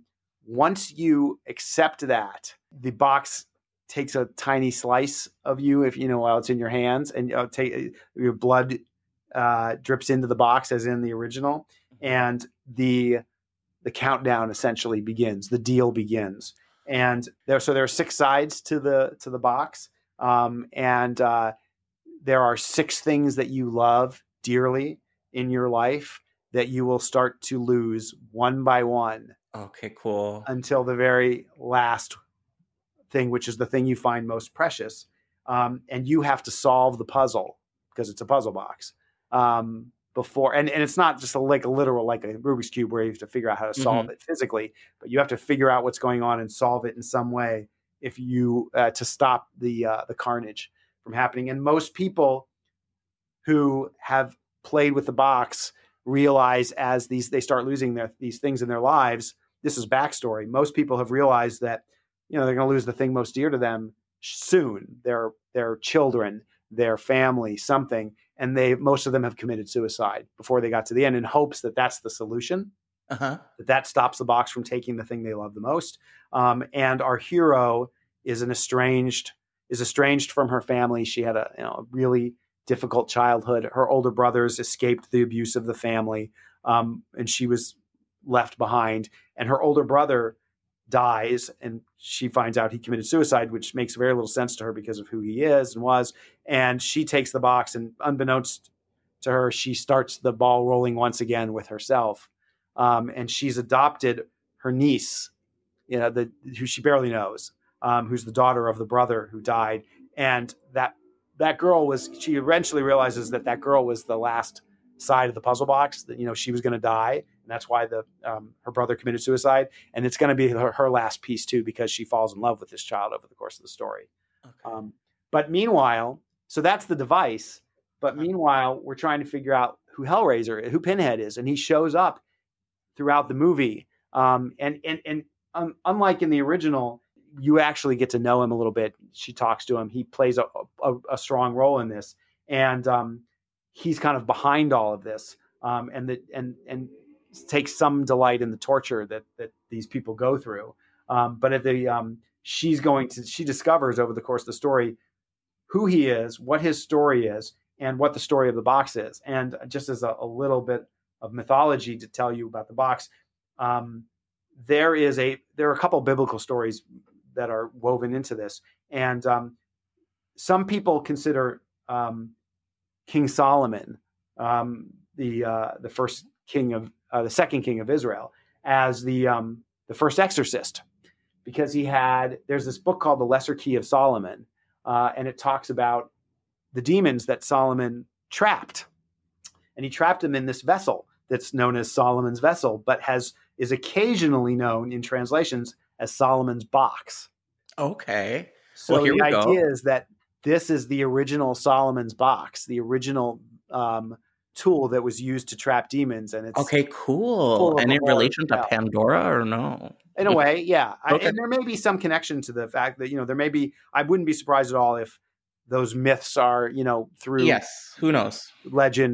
Speaker 3: once you accept that, the box takes a tiny slice of you, while it's in your hands, and your blood drips into the box as in the original, and the countdown essentially begins. The deal begins. And there are 6 sides to the box, and there are 6 things that you love dearly in your life that you will start to lose one by one.
Speaker 1: Okay, cool.
Speaker 3: Until the very last thing, which is the thing you find most precious, and you have to solve the puzzle because it's a puzzle box. Before, and it's not just like a literal, like a Rubik's Cube where you have to figure out how to solve it physically, but you have to figure out what's going on and solve it in some way if you to stop the carnage from happening. And most people who have played with the box realize as they start losing these things in their lives. This is backstory. Most people have realized that they're going to lose the thing most dear to them soon. Their children, their family, something. And most of them have committed suicide before they got to the end in hopes that that's the solution, that stops the box from taking the thing they love the most. And our hero is estranged from her family. She had a really difficult childhood. Her older brothers escaped the abuse of the family, and she was left behind. And her older brother dies, and she finds out he committed suicide, which makes very little sense to her because of who he is and was. And she takes the box, and unbeknownst to her, she starts the ball rolling once again with herself. And she's adopted her niece, who she barely knows, who's the daughter of the brother who died. And that girl she eventually realizes that girl was the last side of the puzzle box, that she was going to die, and that's why her brother committed suicide, and it's going to be her last piece too, because she falls in love with this child over the course of the story. Okay. But meanwhile, so that's the device. But meanwhile, we're trying to figure out who Pinhead is, and he shows up throughout the movie. And unlike in the original, you actually get to know him a little bit. She talks to him. He plays a strong role in this, and he's kind of behind all of this, and takes some delight in the torture that these people go through. But she discovers over the course of the story who he is, what his story is, and what the story of the box is. And just as a little bit of mythology to tell you about the box, there are a couple of biblical stories that are woven into this, and some people consider King Solomon, the first king of the second king of Israel, as the first exorcist, because there's this book called The Lesser Key of Solomon, and it talks about the demons that Solomon trapped, and he trapped them in this vessel that's known as Solomon's vessel, but is occasionally known in translations as Solomon's box.
Speaker 1: Okay.
Speaker 3: So
Speaker 1: well, here
Speaker 3: the
Speaker 1: we go.
Speaker 3: idea is that this is the original Solomon's box, the original tool that was used to trap demons, and it's
Speaker 1: okay, cool. Any relation to Pandora or no?
Speaker 3: In a way, yeah.
Speaker 1: Okay.
Speaker 3: And there may be some connection to the fact that there may be. I wouldn't be surprised at all if those myths are through
Speaker 1: who knows,
Speaker 3: legend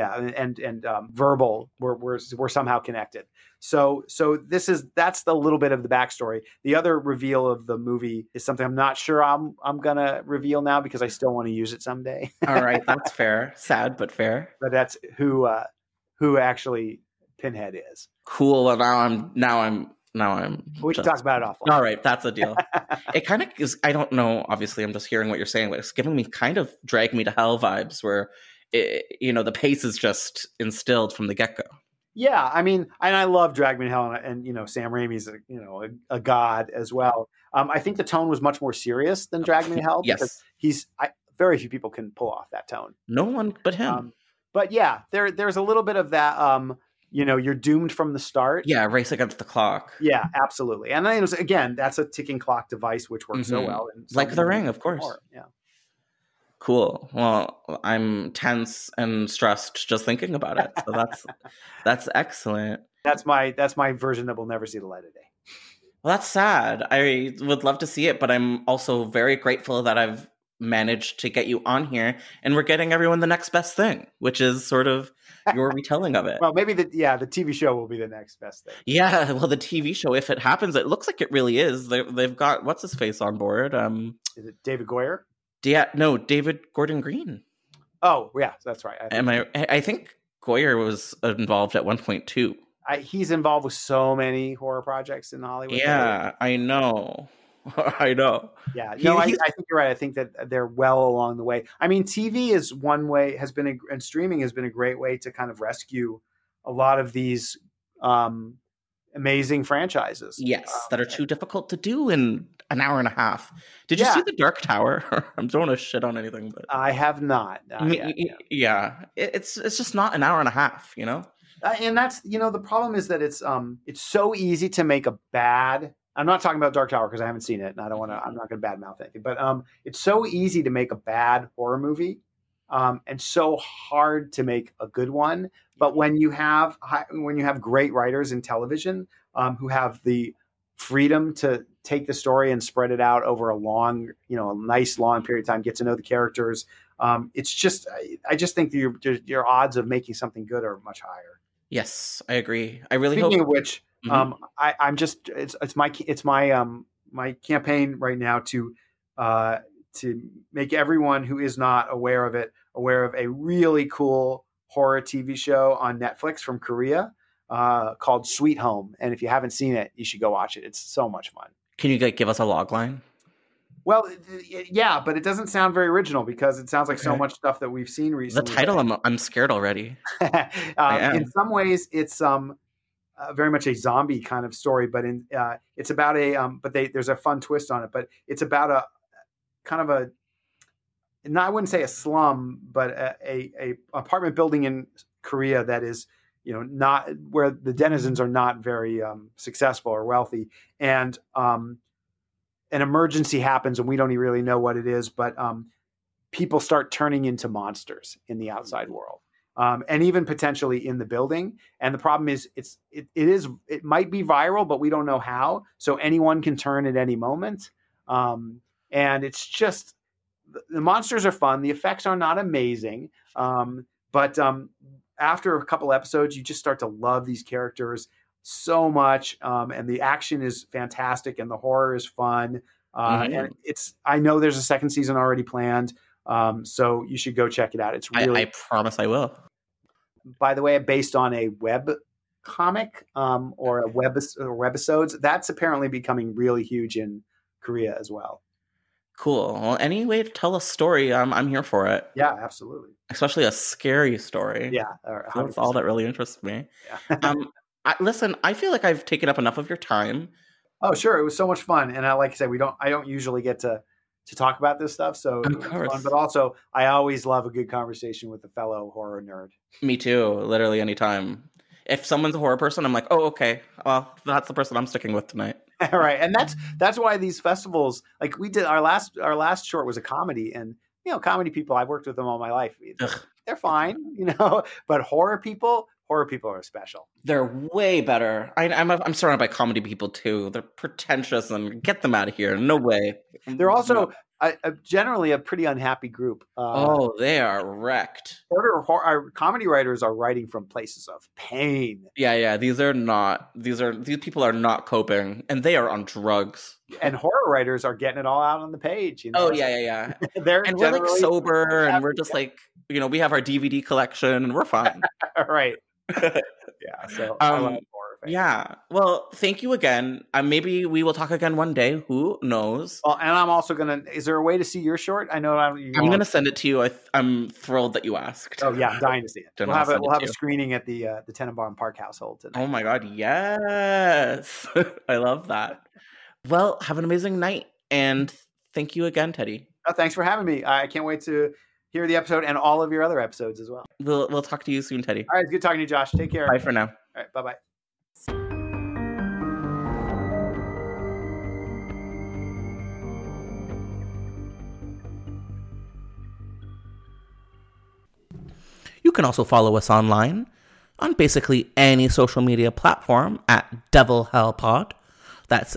Speaker 3: and verbal were somehow connected. So that's the little bit of the backstory. The other reveal of the movie is something I'm not sure I'm gonna reveal now because I still want to use it someday.
Speaker 1: All right, that's fair. Sad but fair.
Speaker 3: But that's who actually Pinhead is.
Speaker 1: Cool. Well, now I'm.
Speaker 3: We can talk about it offline.
Speaker 1: All right, that's a deal. It kind of is. I don't know. Obviously, I'm just hearing what you're saying, but it's giving me kind of Drag Me to Hell vibes, where the pace is just instilled from the get go.
Speaker 3: Yeah, I mean, and I love Drag Me to Hell, and Sam Raimi's a god as well. I think the tone was much more serious than Drag Me to Hell.
Speaker 1: Yes,
Speaker 3: because very few people can pull off that tone.
Speaker 1: No one but him.
Speaker 3: But yeah, there's a little bit of that. You're doomed from the start.
Speaker 1: Yeah, race against the clock.
Speaker 3: Yeah, absolutely. And then again, that's a ticking clock device which works so well.
Speaker 1: Like The Ring, of course.
Speaker 3: Yeah.
Speaker 1: Cool. Well, I'm tense and stressed just thinking about it. So that's excellent.
Speaker 3: That's my version that will never see the light of day.
Speaker 1: Well, that's sad. I would love to see it, but I'm also very grateful that I've managed to get you on here, and we're getting everyone the next best thing, which is sort of your retelling of it.
Speaker 3: Well, maybe the TV show will be the next best thing.
Speaker 1: Yeah, well, the TV show, if it happens, it looks like it really is. They've got what's his face on board.
Speaker 3: Is it David Goyer?
Speaker 1: No, David Gordon Green.
Speaker 3: Oh, yeah, that's right.
Speaker 1: I think Goyer was involved at one point too.
Speaker 3: He's involved with so many horror projects in Hollywood.
Speaker 1: Yeah, I know. I know.
Speaker 3: Yeah, I think you're right. I think that they're well along the way. I mean, TV is one way, and streaming has been a great way to kind of rescue a lot of these amazing franchises.
Speaker 1: Yes, that are too difficult to do in an hour and a half. Did you see The Dark Tower? I'm don't want to shit on anything, but
Speaker 3: I have not.
Speaker 1: Yeah, it's just not an hour and a half,
Speaker 3: and that's the problem is that it's so easy to make a bad. I'm not talking about Dark Tower because I haven't seen it, and I don't want to. I'm not going to badmouth anything. But it's so easy to make a bad horror movie, and so hard to make a good one. But when you have great writers in television who have the freedom to take the story and spread it out over a long, a nice long period of time, get to know the characters, it's just I just think your odds of making something good are much higher.
Speaker 1: Yes, I agree. I really
Speaker 3: Speaking
Speaker 1: hope.
Speaker 3: of which. I'm just it's my campaign right now to make everyone who is not aware of it aware of a really cool horror TV show on Netflix from Korea called Sweet Home. And if you haven't seen it, you should go watch it. It's so much fun.
Speaker 1: Can you give us a log line?
Speaker 3: Well, yeah, but it doesn't sound very original because it sounds like so much stuff that we've seen recently.
Speaker 1: The title, I'm scared already.
Speaker 3: In some ways, it's very much a zombie kind of story, but it's about there's a fun twist on it. But it's about a kind of I wouldn't say a slum, but a apartment building in Korea that is not where the denizens are not very successful or wealthy, and an emergency happens and we don't really know what it is, but people start turning into monsters in the outside world. And even potentially in the building. And the problem is it might be viral, but we don't know how. So anyone can turn at any moment. And it's just, the monsters are fun. The effects are not amazing. But after a couple episodes, you just start to love these characters so much. And the action is fantastic and the horror is fun. And I know there's a second season already planned. So you should go check it out. It's really,
Speaker 1: I promise I will.
Speaker 3: By the way, based on a web comic or webisodes. That's apparently becoming really huge in Korea as well.
Speaker 1: Cool. Well, any way to tell a story, I'm here for it.
Speaker 3: Yeah, absolutely.
Speaker 1: Especially a scary story.
Speaker 3: Yeah,
Speaker 1: that's all that really interests me.
Speaker 3: Yeah.
Speaker 1: Listen, I feel like I've taken up enough of your time.
Speaker 3: Oh, sure. It was so much fun. And like I said, I don't usually get to talk about this stuff. So it was fun. But also, I always love a good conversation with a fellow horror nerd.
Speaker 1: Me too. Literally anytime. If someone's a horror person, I'm like, oh, okay. Well, that's the person I'm sticking with tonight.
Speaker 3: Right. And that's why these festivals, like we did, our last short was a comedy. And, comedy people, I've worked with them all my life. They're fine, but horror people are special.
Speaker 1: They're way better. I'm surrounded by comedy people too. They're pretentious and get them out of here. No way.
Speaker 3: They're also generally a pretty unhappy group.
Speaker 1: They are wrecked.
Speaker 3: Our comedy writers are writing from places of pain.
Speaker 1: Yeah. These people are not coping, and they are on drugs.
Speaker 3: And horror writers are getting it all out on the page.
Speaker 1: Oh yeah.
Speaker 3: We're
Speaker 1: like sober, and we're just like, we have our DVD collection, and we're fine.
Speaker 3: Right. Yeah. So I love horror fans.
Speaker 1: Yeah. Well, thank you again. Maybe we will talk again one day. Who knows?
Speaker 3: Well, and I'm also is there a way to see your short? I know I'm
Speaker 1: going to send it to you. I'm thrilled that you asked.
Speaker 3: Oh yeah, I'm dying to see it. We'll have a screening at the Tenenbaum Park household tonight.
Speaker 1: Oh my God, yes. I love that. Well, have an amazing night, and thank you again, Teddy.
Speaker 3: Oh, thanks for having me. I can't wait to hear the episode and all of your other episodes as well.
Speaker 1: We'll talk to you soon, Teddy.
Speaker 3: All right, it's good talking to you, Josh. Take care.
Speaker 1: Bye for now.
Speaker 3: All right, bye-bye.
Speaker 1: You can also follow us online on basically any social media platform at Devil Hell Pod. That's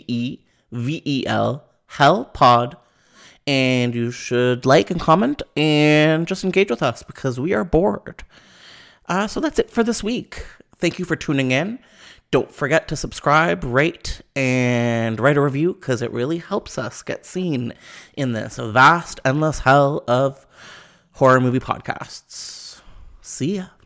Speaker 1: DEVEL Hell Pod. And you should like and comment and just engage with us because we are bored. So that's it for this week. Thank you for tuning in. Don't forget to subscribe, rate, and write a review because it really helps us get seen in this vast, endless hell of horror movie podcasts. See ya.